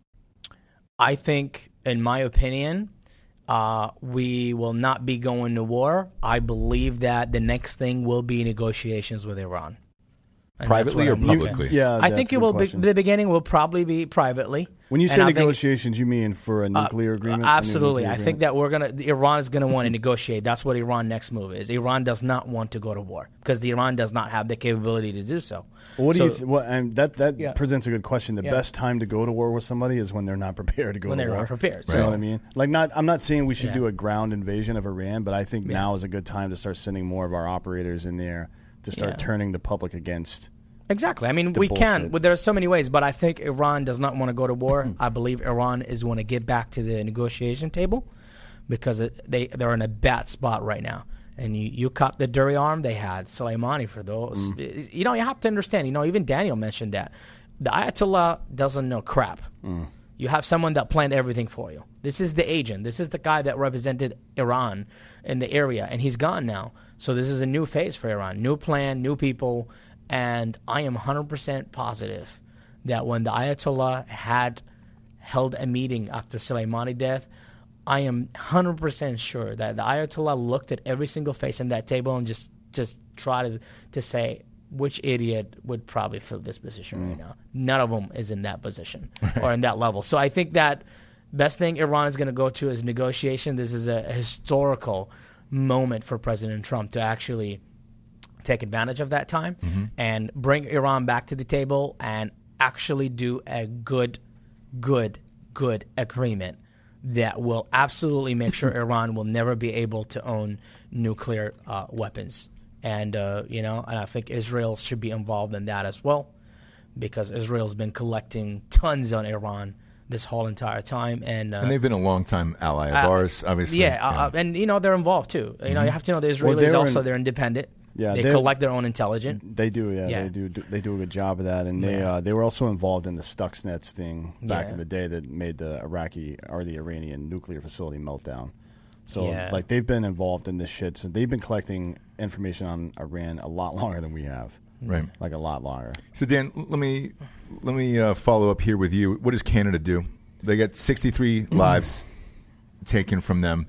I think, in my opinion, uh, we will not be going to war. I believe that the next thing will be negotiations with Iran. And Privately that's or what I'm looking- publicly? Yeah, I that's think a it good will. Be, question. the beginning will probably be privately. When you And say I think- negotiations, you mean for a Uh, nuclear agreement? A new Absolutely. nuclear I think agreement? that we're gonna. Iran is gonna want to negotiate. That's what Iran's next move is. Iran does not want to go to war because the Iran does not have the capability to do so. Well, what So- do you? Th- what, and that that Yeah. presents a good question. The Yeah. best time to go to war with somebody is when they're not prepared to go When to they're war. not prepared. You know So- what I mean? Like, not. I'm not saying we should Yeah. do a ground invasion of Iran, but I think Yeah. now is a good time to start sending more of our operators in there to start Yeah. turning the public against. Exactly. I mean, The we can. bullshit. Well, there are so many ways, but I think Iran does not want to go to war. I believe Iran is want to get back to the negotiation table because it, they they're in a bad spot right now. And you, you cut the dirty arm they had Soleimani for those. Mm. You know, you have to understand. You know, even Daniel mentioned that the Ayatollah doesn't know crap. Mm. You have someone that planned everything for you. This is the agent. This is the guy that represented Iran in the area, and he's gone now. So this is a new phase for Iran. New plan, new people. And I am one hundred percent positive that when the Ayatollah had held a meeting after Soleimani death, I am one hundred percent sure that the Ayatollah looked at every single face in that table and just, just tried to, to say, which idiot would probably fill this position right now? None of them is in that position or in that level. So I think that best thing Iran is going to go to is negotiation. This is a historical moment for President Trump to actually take advantage of that time Mm-hmm. and bring Iran back to the table and actually do a good, good, good agreement that will absolutely make sure Iran will never be able to own nuclear uh, weapons. And, uh, you know, and I think Israel should be involved in that as well because Israel's been collecting tons on Iran this whole entire time. And, uh, And they've been a long time ally of uh, ours, obviously. Yeah, uh, and, you know, they're involved too. You know, you have to know the Well, Israelis they were also, in- they're independent. Yeah, they they're- collect their own intelligence. They do, yeah, Yeah. They do, do. They do a good job of that, and they Yeah. uh, they were also involved in the Stuxnet thing back Yeah. in the day that made the Iraqi or the Iranian nuclear facility melt down. So, Yeah. like, they've been involved in this shit. So they've been collecting information on Iran a lot longer than we have. Right. Like a lot longer. So Dan, l- let me let me uh, follow up here with you. What does Canada do? They got sixty-three lives taken from them.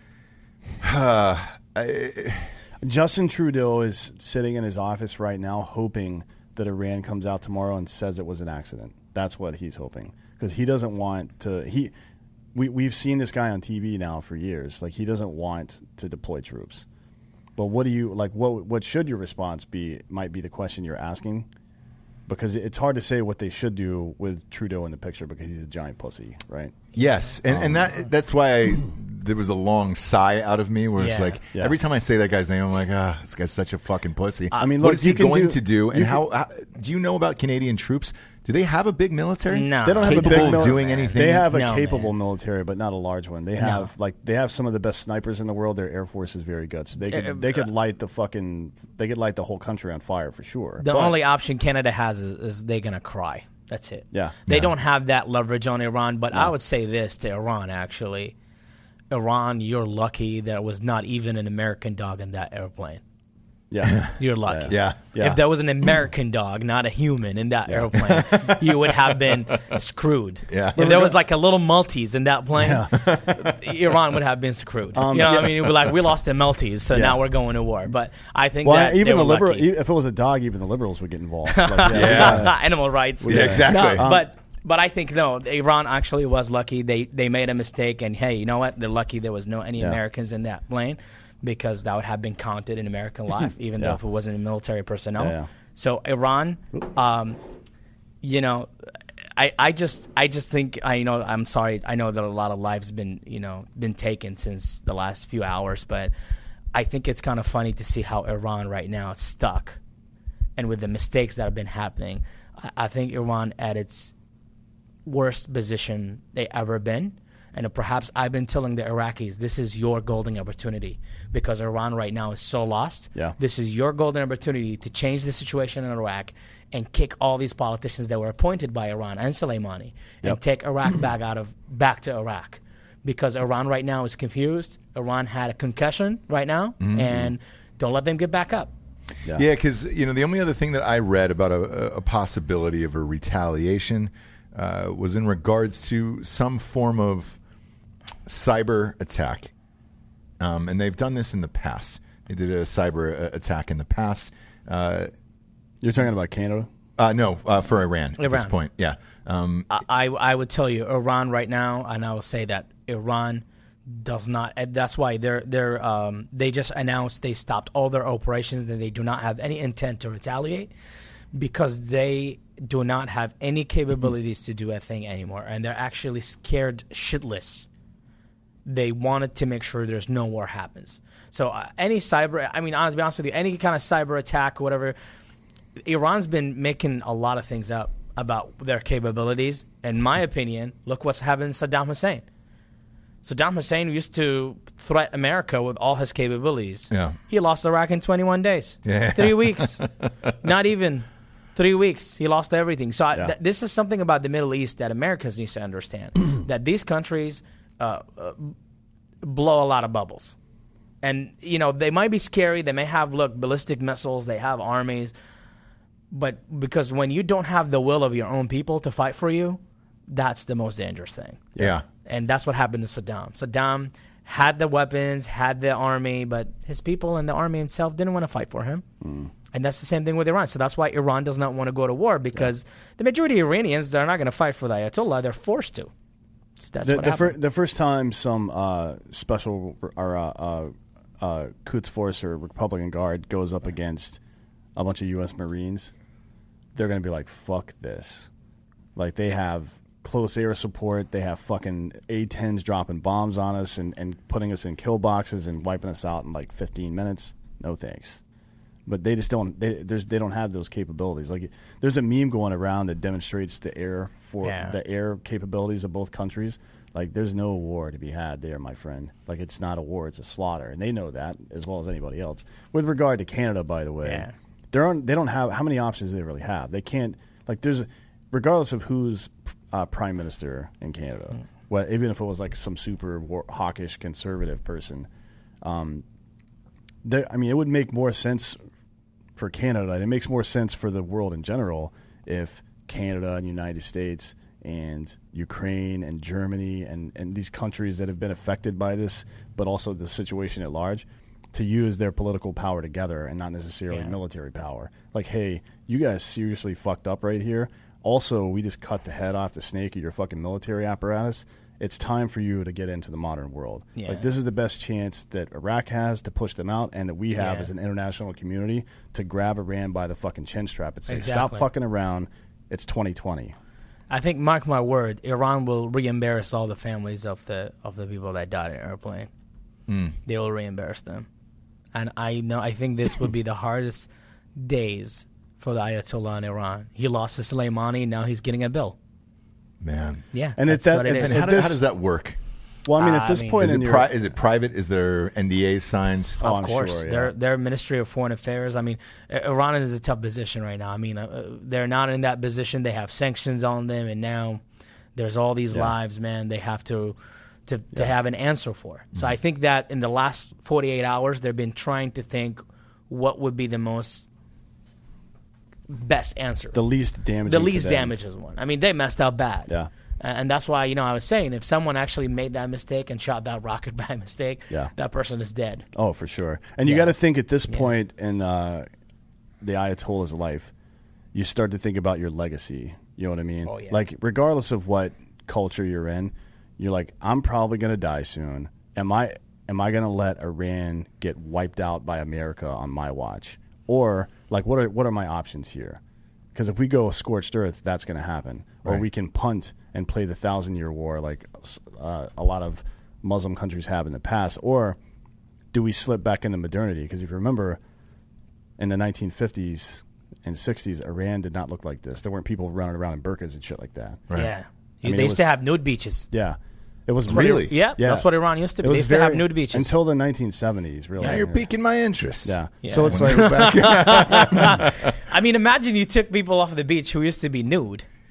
Uh, I, Justin Trudeau is sitting in his office right now hoping that Iran comes out tomorrow and says it was an accident. That's what he's hoping. Because he doesn't want to... He, we, we've seen this guy on T V now for years. Like, he doesn't want to deploy troops. But what do you... Like, what what should your response be might be the question you're asking. Because it's hard to say what they should do with Trudeau in the picture because he's a giant pussy, right? yes, and, and that that's why I, there was a long sigh out of me where it's Yeah. like Yeah. every time I say that guy's name, I'm like, ah, this guy's such a fucking pussy. I mean, what look, is he you can going do- to do? And you how, how do you know about Canadian troops? Do they have a big military? No. They don't have Capable a big of mil- doing anything? They have a No, capable man. military, but not a large one. They have like they have some of the best snipers in the world. Their air force is very good. So they could Uh, they could light the fucking they could light the whole country on fire for sure. The But- only option Canada has is, is they're going to cry. That's it. Yeah. They Yeah. don't have that leverage on Iran, but I would say this to Iran, actually. Iran, you're lucky there was not even an American dog in that airplane. yeah. You're lucky. Yeah. Yeah. If there was an American dog, not a human, in that airplane, you would have been screwed. Yeah. If there was like a little Maltese in that plane, Iran would have been screwed. Um, you know what yeah. I mean? It would be like, we lost a Maltese, so Yeah. now we're going to war. But I think Well, that they even were the liberal, lucky. if it was a dog, even the liberals would get involved. Like, yeah, Yeah. Animal rights. Yeah, exactly. No, Um, but but I think no, Iran actually was lucky. They they made a mistake, and hey, you know what? They're lucky there was no any Yeah. Americans in that plane because that would have been counted in American life, even Yeah. though if it wasn't military personnel. Yeah, yeah. So Iran, um, you know, I, I just I just think I you know I'm sorry I know that a lot of lives been you know been taken since the last few hours, but I think it's kind of funny to see how Iran right now is stuck, and with the mistakes that have been happening, I, I think Iran at its worst position they ever been. And perhaps I've been telling the Iraqis, this is your golden opportunity because Iran right now is so lost. Yeah. This is your golden opportunity to change the situation in Iraq and kick all these politicians that were appointed by Iran and Soleimani and Yep. take Iraq back out of back to Iraq. because Iran right now is confused. Iran had a concussion right now, mm-hmm. and don't let them get back up. Yeah, because yeah, you know the only other thing that I read about a, a possibility of a retaliation uh, was in regards to some form of cyber attack, um, and they've done this in the past. They did a cyber attack in the past. Uh, You're talking about Canada? Uh, no, uh, for Iran, Iran at this point. Yeah, um, I I would tell you Iran right now, and I will say that Iran does not. That's why they're they're um, they just announced they stopped all their operations and they do not have any intent to retaliate because they do not have any capabilities to do a thing anymore, and they're actually scared shitless. They wanted to make sure there's no war happens. So uh, any cyber, I mean, honestly, to be honest with you, any kind of cyber attack or whatever, Iran's been making a lot of things up about their capabilities. In my opinion, look what's happened to Saddam Hussein. Saddam Hussein used to threat America with all his capabilities. Yeah. He lost Iraq in twenty-one days. Yeah. Three weeks. Not even three weeks. He lost everything. So Yeah. I, th- this is something about the Middle East that Americans need to understand, that these countries uh, uh, blow a lot of bubbles. And, you know, they might be scary. They may have, look, ballistic missiles. They have armies. But because when you don't have the will of your own people to fight for you, that's the most dangerous thing. yeah. And that's what happened to Saddam. Saddam had the weapons, had the army, but his people and the army himself didn't want to fight for him. Mm. And that's the same thing with Iran. So that's why Iran does not want to go to war, because yeah. the majority of Iranians, they're not going to fight for the Ayatollah. They're forced to. So that's the, what the, happened. fir- the first time some uh, special or uh, uh, uh, Quds Force or Republican Guard goes up against a bunch of U S Marines, they're going to be like, fuck this. Like, they have close air support. They have fucking A tens dropping bombs on us and, and putting us in kill boxes and wiping us out in like fifteen minutes. No thanks. But they just don't. They there's they don't have those capabilities. Like, there's a meme going around that demonstrates the air for Yeah. the air capabilities of both countries. Like, there's no war to be had there, my friend. Like, it's not a war; it's a slaughter, and they know that as well as anybody else. With regard to Canada, by the way, Yeah. they're on, they don't have how many options do they really have. They can't like there's regardless of who's uh, prime minister in Canada. Mm. Well, even if it was like some super war- hawkish conservative person, um, there, I mean, it would make more sense for Canada, and it makes more sense for the world in general if Canada and United States and Ukraine and Germany and, and these countries that have been affected by this, but also the situation at large, to use their political power together and not necessarily Yeah. military power. Like, hey, you guys seriously fucked up right here. Also, we just cut the head off the snake of your fucking military apparatus. It's time for you to get into the modern world. Yeah. Like, this is the best chance that Iraq has to push them out, and that we have Yeah. as an international community to grab Iran by the fucking chin strap and say, Exactly. stop fucking around. It's twenty twenty. I think, mark my word, Iran will re-embarrass all the families of the of the people that died in an airplane. Mm. They will re-embarrass them. And I know, I think this would be the hardest days for the Ayatollah in Iran. He lost his Soleimani, now he's getting a bill. Man. Yeah, And that's at that- what it and is. And how, At do- this- how does that work? Well, I mean, Uh, at this I mean- point Is in it, your pri- is it private? Is there N D As signed? Oh, Of I'm course, sure, yeah. their their Ministry of Foreign Affairs. I mean, I- Iran is a tough position right now. I mean, uh, they're not in that position. They have sanctions on them, and now there's all these Yeah. lives, man. They have to to, to Yeah. have an answer for. So I think that in the last forty-eight hours, they've been trying to think what would be the most best answer, the least damaging. the to least them. damages one. I mean, they messed up bad. Yeah. And that's why, you know, I was saying, if someone actually made that mistake and shot that rocket by mistake, Yeah. that person is dead. Oh, for sure. And you Yeah. got to think at this point in uh, the Ayatollah's life, you start to think about your legacy. You know what I mean? Oh, yeah. Like, regardless of what culture you're in, you're like, I'm probably going to die soon. Am I am I going to let Iran get wiped out by America on my watch? Or, like, what are what are my options here? Because if we go scorched earth, that's going to happen. Or Right. we can punt and play the Thousand-Year War like uh, a lot of Muslim countries have in the past. Or do we slip back into modernity? Because if you remember, in the nineteen fifties and sixties, Iran did not look like this. There weren't people running around in burqas and shit like that. Right. Yeah. I mean, they it used to was- have nude beaches. Yeah. It was Really? really, Yeah, that's what Iran used to be. It They was used to have very- nude beaches. until the nineteen seventies. Really, Now you're piquing my interest. Yeah. Yeah. So it's When like, I go back- I mean, imagine you took people off the beach who used to be nude,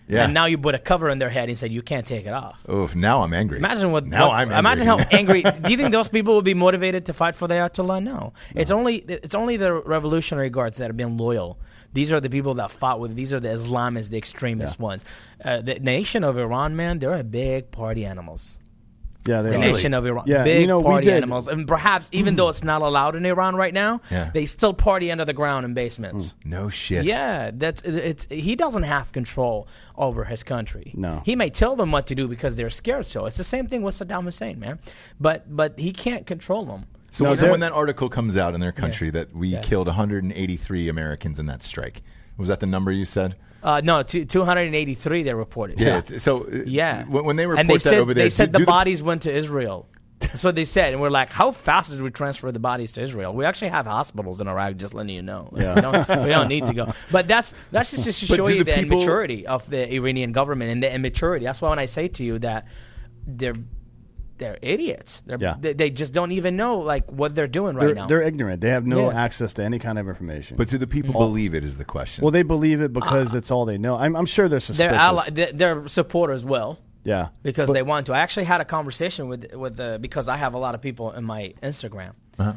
Yeah. And now you put a cover on their head and said you can't take it off. Oof, now I'm angry. Imagine what. Now what, I'm angry. Imagine how angry. Do you think those people would be motivated to fight for the Ayatollah? No. no. It's only it's only the Revolutionary Guards that have been loyal. These are the people that fought with. These are the Islamists, the extremist yeah. ones. Uh, the nation of Iran, man, they're a big party animals. Yeah, they the are. nation of Iran, yeah, big you know, party we did. animals, and perhaps even though it's not allowed in Iran right now, yeah. they still party under the ground in basements. No shit. Yeah, that's it's. He doesn't have control over his country. No, he may tell them what to do because they're scared. So it's the same thing with Saddam Hussein, man. But but he can't control them. So no, when, when that article comes out in their country yeah. that we yeah. killed one hundred eighty-three Americans in that strike, was that the number you said? Uh, no, two hundred eighty-three they reported. Yeah. yeah. So yeah, when, when they report and they that said, over there, they said do, the do bodies went to Israel. That's what they said, and we're like, how fast did we transfer the bodies to Israel? We actually have hospitals in Iraq, just letting you know. Like, yeah. we, don't, we don't need to go. But that's that's just, just to show you the, the people... immaturity of the Iranian government and the immaturity. That's why when I say to you that they're they're idiots. They're, yeah. they, they just don't even know like what they're doing right they're, now. They're ignorant. They have no yeah. access to any kind of information. But do the people All, believe it is the question? Well, they believe it because uh, that's all they know. I'm, I'm sure they're suspicious. Their, ally, their, their supporters will. Yeah, because but, they want to. I actually had a conversation with with the because I have a lot of people in my Instagram uh-huh.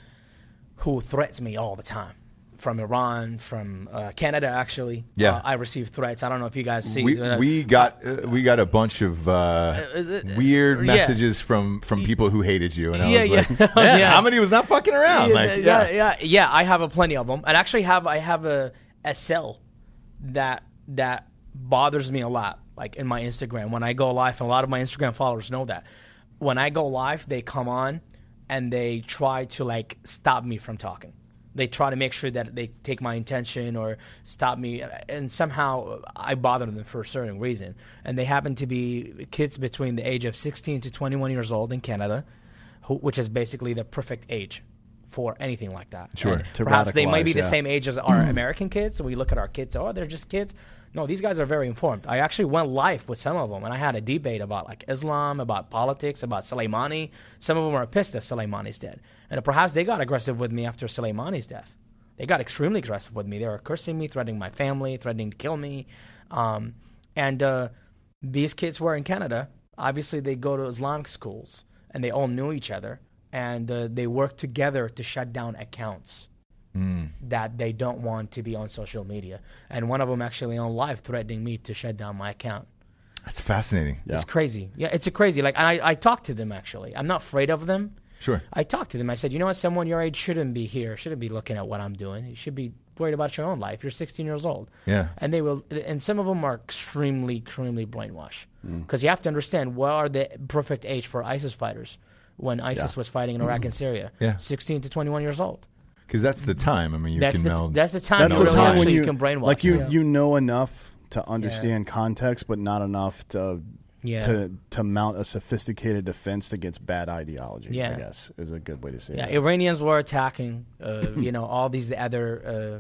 who threats me all the time from Iran, from uh, Canada. Actually, yeah, uh, I receive threats. I don't know if you guys see. We uh, we got uh, we got a bunch of uh, weird yeah. messages from, from people who hated you, and I yeah, was yeah. like, man, yeah. Hamidi was not fucking around. Yeah, like, yeah, yeah. yeah, yeah. I have a plenty of them, and actually have I have a a cell that that bothers me a lot. Like in my Instagram, when I go live, and a lot of my Instagram followers know that. When I go live, they come on and they try to like stop me from talking. They try to make sure that they take my intention or stop me, and somehow I bother them for a certain reason. And they happen to be kids between the age of sixteen to twenty-one years old in Canada, who, which is basically the perfect age for anything like that. Sure. Perhaps they might be yeah. the same age as our American kids. So we look at our kids, oh, they're just kids. No, these guys are very informed. I actually went live with some of them, and I had a debate about like Islam, about politics, about Soleimani. Some of them are pissed that Soleimani's dead. And perhaps they got aggressive with me after Soleimani's death. They got extremely aggressive with me. They were cursing me, threatening my family, threatening to kill me. Um, and uh, these kids were in Canada. Obviously, they go to Islamic schools, and they all knew each other. And uh, they work together to shut down accounts mm. that they don't want to be on social media. And one of them actually on live threatening me to shut down my account. That's fascinating. Yeah. It's crazy. Yeah, it's a crazy. Like, and I, I talked to them, actually. I'm not afraid of them. Sure. I talked to them. I said, you know what? Someone your age shouldn't be here, shouldn't be looking at what I'm doing. You should be worried about your own life. You're sixteen years old. Yeah. And they will, and some of them are extremely, extremely brainwashed. Because mm. you have to understand, what are the perfect age for ISIS fighters when ISIS yeah. was fighting in Iraq and Syria? Yeah. sixteen to twenty-one years old. Because that's the time. I mean, you that's can the know. T- that's the time that's you the really time actually when you, you can brainwash. Like you, yeah. you know enough to understand yeah. context, but not enough to yeah. to to mount a sophisticated defense against bad ideology. Yeah. I guess is a good way to say it. Yeah, Iranians were attacking, uh, you know, all these other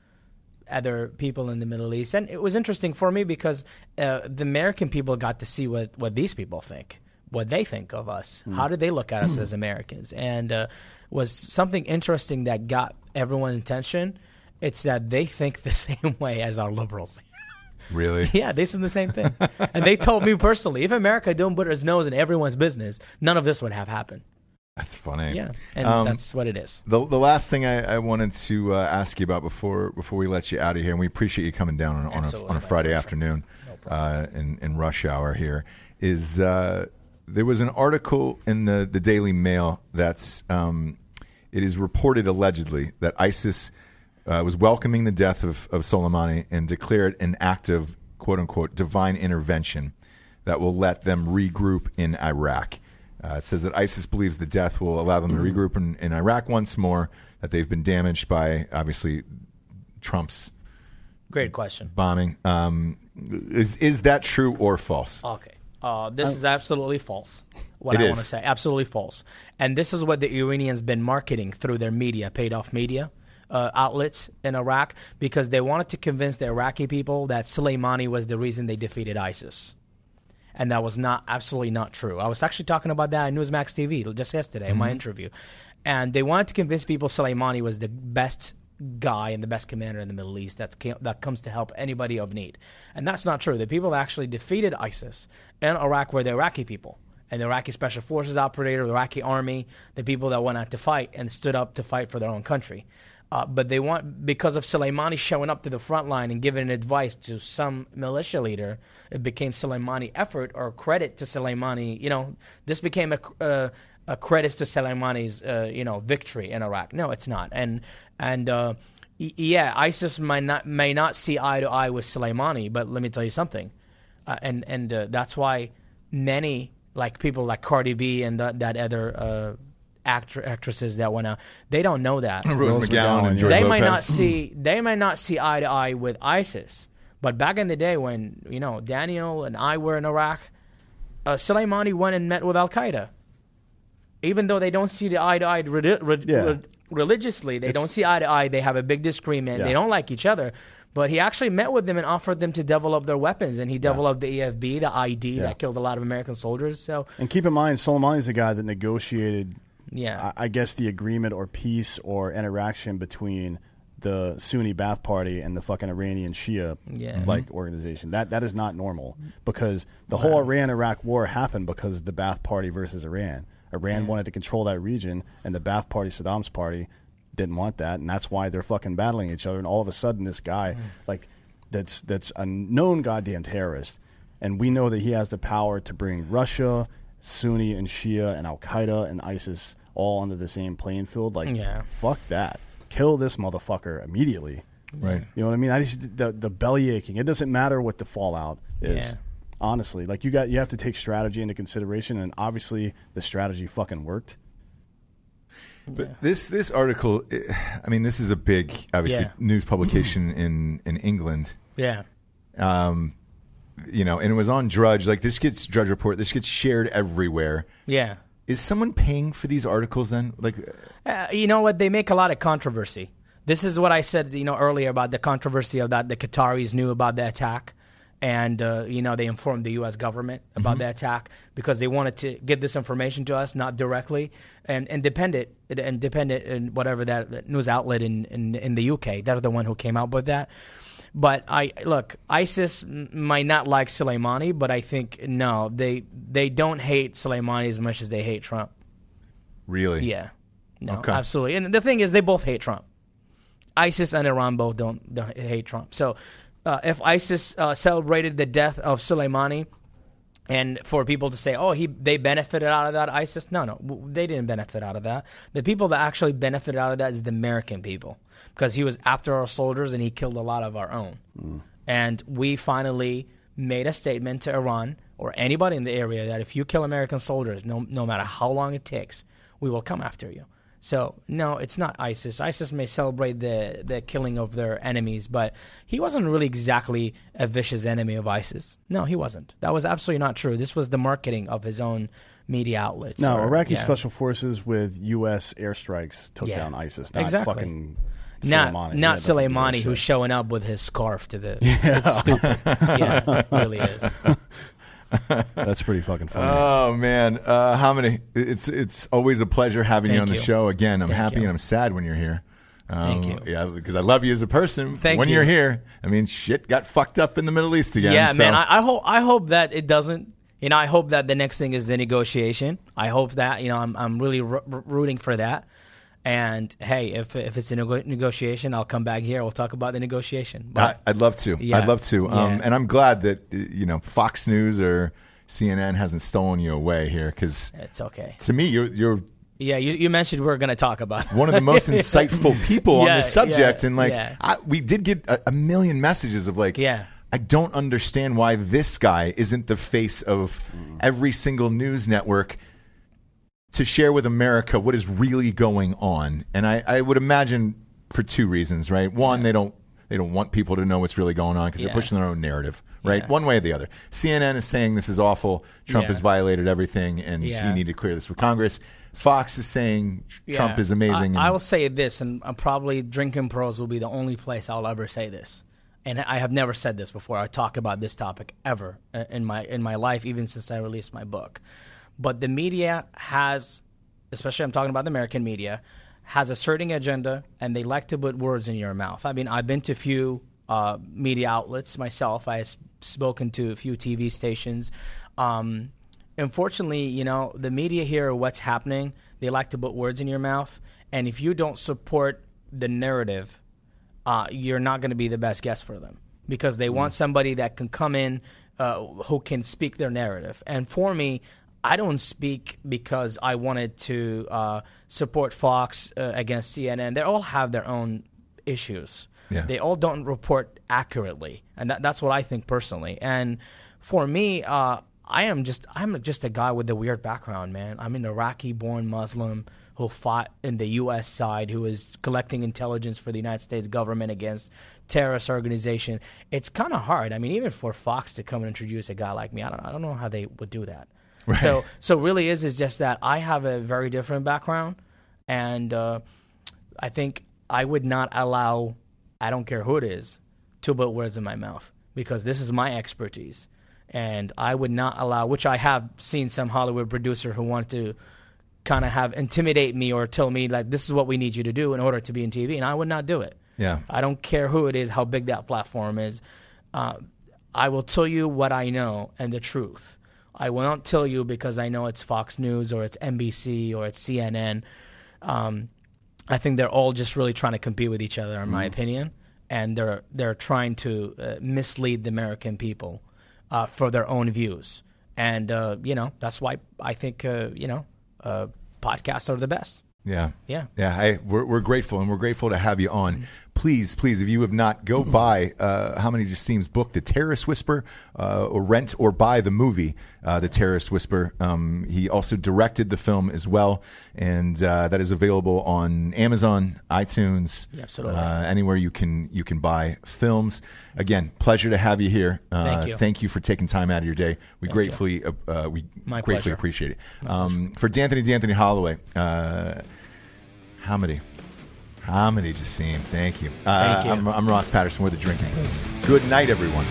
uh, other people in the Middle East, and it was interesting for me because uh, the American people got to see what what these people think. What they think of us. Mm. How do they look at us as Americans? And uh, was something interesting that got everyone's attention. It's that they think the same way as our liberals. Really? Yeah, they said the same thing. And they told me personally, if America don't put its nose in everyone's business, none of this would have happened. That's funny. Yeah, and um, that's what it is. The the last thing I, I wanted to uh, ask you about before before we let you out of here, and we appreciate you coming down on, on a on a Friday afternoon no uh, in in rush hour here, is. Uh, There was an article in the, the Daily Mail that's, um, it is reported allegedly that ISIS uh, was welcoming the death of, of Soleimani and declared an act of, quote unquote, divine intervention that will let them regroup in Iraq. Uh, it says that ISIS believes the death will allow them to regroup in, in Iraq once more, that they've been damaged by, obviously, Trump's Great question. bombing. Um, is, is that true or false? Okay. Uh, this is absolutely false, what it I is. want to say. Absolutely false. And this is what the Iranians been marketing through their media, paid-off media uh, outlets in Iraq, because they wanted to convince the Iraqi people that Soleimani was the reason they defeated ISIS. And that was not absolutely not true. I was actually talking about that on Newsmax T V just yesterday mm-hmm. in my interview. And they wanted to convince people Soleimani was the best guy and the best commander in the Middle East that's that comes to help anybody of need. And that's not true. The people that actually defeated ISIS in Iraq were the Iraqi people. And the Iraqi Special Forces operator, the Iraqi army, the people that went out to fight and stood up to fight for their own country. Uh, but they want, because of Soleimani showing up to the front line and giving advice to some militia leader, it became Soleimani effort or credit to Soleimani. You know, this became a, uh, a credit to Soleimani's, uh, you know, victory in Iraq. No, it's not. And and uh, y- yeah, ISIS might not may not see eye to eye with Soleimani, but let me tell you something, uh, and and uh, that's why many. Like people like Cardi B and that, that other uh, actor, actresses that went out, they don't know that. Rose McGowan and George They Lopez. might not see. They might not see eye to eye with ISIS. But back in the day, when you know Daniel and I were in Iraq, uh, Soleimani went and met with Al Qaeda. Even though they don't see the eye to eye re- re- Yeah. re- religiously, they It's- don't see eye to eye. They have a big disagreement. Yeah. They don't like each other. But he actually met with them and offered them to develop their weapons, and he developed the E F B, the I D Yeah. that killed a lot of American soldiers. So And keep in mind, Soleimani's the guy that negotiated, yeah, I, I guess, the agreement or peace or interaction between the Sunni Ba'ath Party and the fucking Iranian Shia Yeah. like organization. That that is not normal because the whole Iran-Iraq war happened because of the Ba'ath Party versus Iran. Iran Yeah. wanted to control that region, and the Ba'ath Party, Saddam's party, didn't want that, and that's why they're fucking battling each other. And all of a sudden, this guy, like, that's that's a known goddamn terrorist, and we know that he has the power to bring Russia, Sunni and Shia, and Al Qaeda and ISIS all under the same playing field. Like, Yeah. fuck that, kill this motherfucker immediately. Right. You know what I mean? I just the the belly aching. It doesn't matter what the fallout is. Yeah. Honestly, like you got you have to take strategy into consideration, and obviously the strategy fucking worked. But this this article, I mean, this is a big, obviously, Yeah. news publication in, in England. yeah. Um, you know, and it was on Drudge. Like, this gets Drudge Report. This gets shared everywhere. Yeah. Is someone paying for these articles then? Like, Uh, you know what? They make a lot of controversy. This is what I said, you know, earlier about the controversy of that the Qataris knew about the attack, and uh, you know they informed the U S government about the attack because they wanted to get this information to us, not directly, and independent, independent, and whatever that that news outlet in, in in the U K. They're the one who came out with that. But I look, ISIS m- might not like Soleimani, but I think no, they they don't hate Soleimani as much as they hate Trump. really? Yeah, no, Okay. absolutely. And the thing is, they both hate Trump. ISIS and Iran both don't, don't hate Trump. So uh, if ISIS uh, celebrated the death of Soleimani, and for people to say, oh, he they benefited out of that, ISIS, no, no, w- they didn't benefit out of that. The people that actually benefited out of that is the American people, because he was after our soldiers and he killed a lot of our own. Mm. And we finally made a statement to Iran or anybody in the area that if you kill American soldiers, no, no matter how long it takes, we will come after you. So, no, it's not ISIS. ISIS may celebrate the, the killing of their enemies, but he wasn't really exactly a vicious enemy of ISIS. No, he wasn't. That was absolutely not true. This was the marketing of his own media outlets. No, or- Iraqi yeah. special forces with U S airstrikes took Yeah. down ISIS, not Exactly. fucking Not, Soleimani. He not had nothing to do with Soleimani, shit. who's showing up with his scarf to the... It's stupid. Yeah, it really is. That's pretty fucking funny. Oh man, uh, how many? It's it's always a pleasure having you Thank on the you. show again. I'm Thank happy you. and I'm sad when you're here. Um, Thank you. Yeah, because I love you as a person. Thank when you. are here, I mean, shit got fucked up in the Middle East again. Yeah, so- man. I, I hope I hope that it doesn't. You know, I hope that the next thing is the negotiation. I hope that you know I'm I'm really r- r- rooting for that. And hey, if if it's a nego- negotiation, I'll come back here. We'll talk about the negotiation. But I, I'd love to. Yeah. I'd love to. Um, Yeah. And I'm glad that uh, you know Fox News or C N N hasn't stolen you away here, because it's okay. to me, you're you're Yeah, you, you mentioned we are going to talk about one of the most insightful people on Yeah, this subject, yeah, and like yeah. I, we did get a, a million messages of like, Yeah. I don't understand why this guy isn't the face of every single news network to share with America what is really going on. And I, I would imagine for two reasons, right? One, they don't they don't want people to know what's really going on because Yeah. they're pushing their own narrative, right? Yeah. One way or the other. C N N is saying this is awful. Trump Yeah. has violated everything, and Yeah. you need to clear this with Congress. Fox is saying Trump Yeah. is amazing. I, I and- will say this, and uh, probably Drinking Pros will be the only place I'll ever say this. And I have never said this before. I talk about this topic ever uh, in my in my life, even since I released my book. But the media has, especially I'm talking about the American media, has a certain agenda, and they like to put words in your mouth. I mean, I've been to a few uh, media outlets myself. I've spoken to a few T V stations. Um, unfortunately, you know, the media here, what's happening, they like to put words in your mouth. And if you don't support the narrative, uh, you're not going to be the best guest for them, because they mm. want somebody that can come in uh, who can speak their narrative. And for me, I don't speak because I wanted to uh, support Fox uh, against C N N. They all have their own issues. Yeah. They all don't report accurately, and that, that's what I think personally. And for me, uh, I am just I'm just a guy with a weird background, man. I'm an Iraqi-born Muslim who fought in the U S side, who is collecting intelligence for the United States government against terrorist organization. It's kind of hard. I mean, even for Fox to come and introduce a guy like me, I don't I don't know how they would do that. Right. So, so really is is just that I have a very different background, and uh, I think I would not allow, I don't care who it is, to put words in my mouth, because this is my expertise, and I would not allow, which I have seen some Hollywood producer who want to kind of have intimidate me or tell me like, this is what we need you to do in order to be in T V, and I would not do it. Yeah, I don't care who it is, how big that platform is. Uh, I will tell you what I know and the truth. I will not tell you because I know it's Fox News or it's N B C or it's C N N. Um, I think they're all just really trying to compete with each other, in my mm. opinion, and they're they're trying to uh, mislead the American people uh, for their own views. And uh, you know, that's why I think uh, you know uh, podcasts are the best. Yeah, yeah, yeah. Hey, we're we're grateful, and we're grateful to have you on. Mm-hmm. Please, please, if you have not, go buy uh, How Many Just Seems book, The Terrorist Whisper, uh, or rent or buy the movie, uh, The Terrorist Whisper. Um, he also directed the film as well, and uh, that is available on Amazon, iTunes, yeah, absolutely. Uh, anywhere you can you can buy films. Again, pleasure to have you here. Uh, thank you. Thank you for taking time out of your day. We thank gratefully uh, uh, we My gratefully pleasure. appreciate it. Um, for D'Anthony D'Anthony Holloway. Uh, Hamidi. Hamidi Jassim. Thank you. Uh, Thank you. I'm, I'm Ross Patterson. We're the Drinking Bros. Good night, everyone.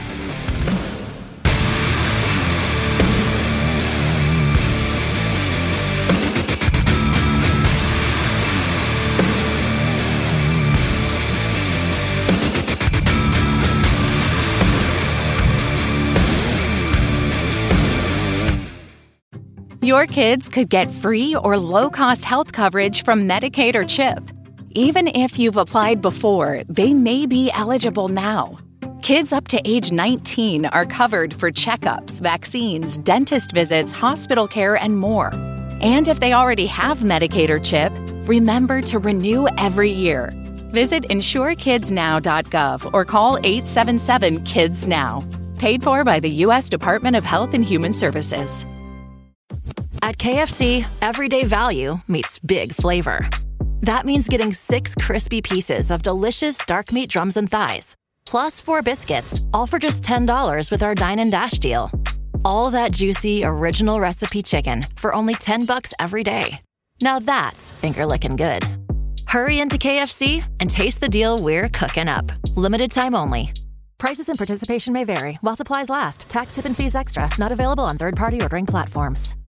Your kids could get free or low-cost health coverage from Medicaid or CHIP. Even if you've applied before, they may be eligible now. Kids up to age nineteen are covered for checkups, vaccines, dentist visits, hospital care, and more. And if they already have Medicaid or CHIP, remember to renew every year. Visit insure kids now dot gov or call eight seven seven, KIDS NOW. Paid for by the U S Department of Health and Human Services. At K F C, everyday value meets big flavor. That means getting six crispy pieces of delicious dark meat drums and thighs, plus four biscuits, all for just ten dollars with our Dine and Dash deal. All that juicy, original recipe chicken for only ten bucks every day. Now that's finger-licking good. Hurry into K F C and taste the deal we're cooking up. Limited time only. Prices and participation may vary while supplies last. Tax, tip, and fees extra. Not available on third-party ordering platforms.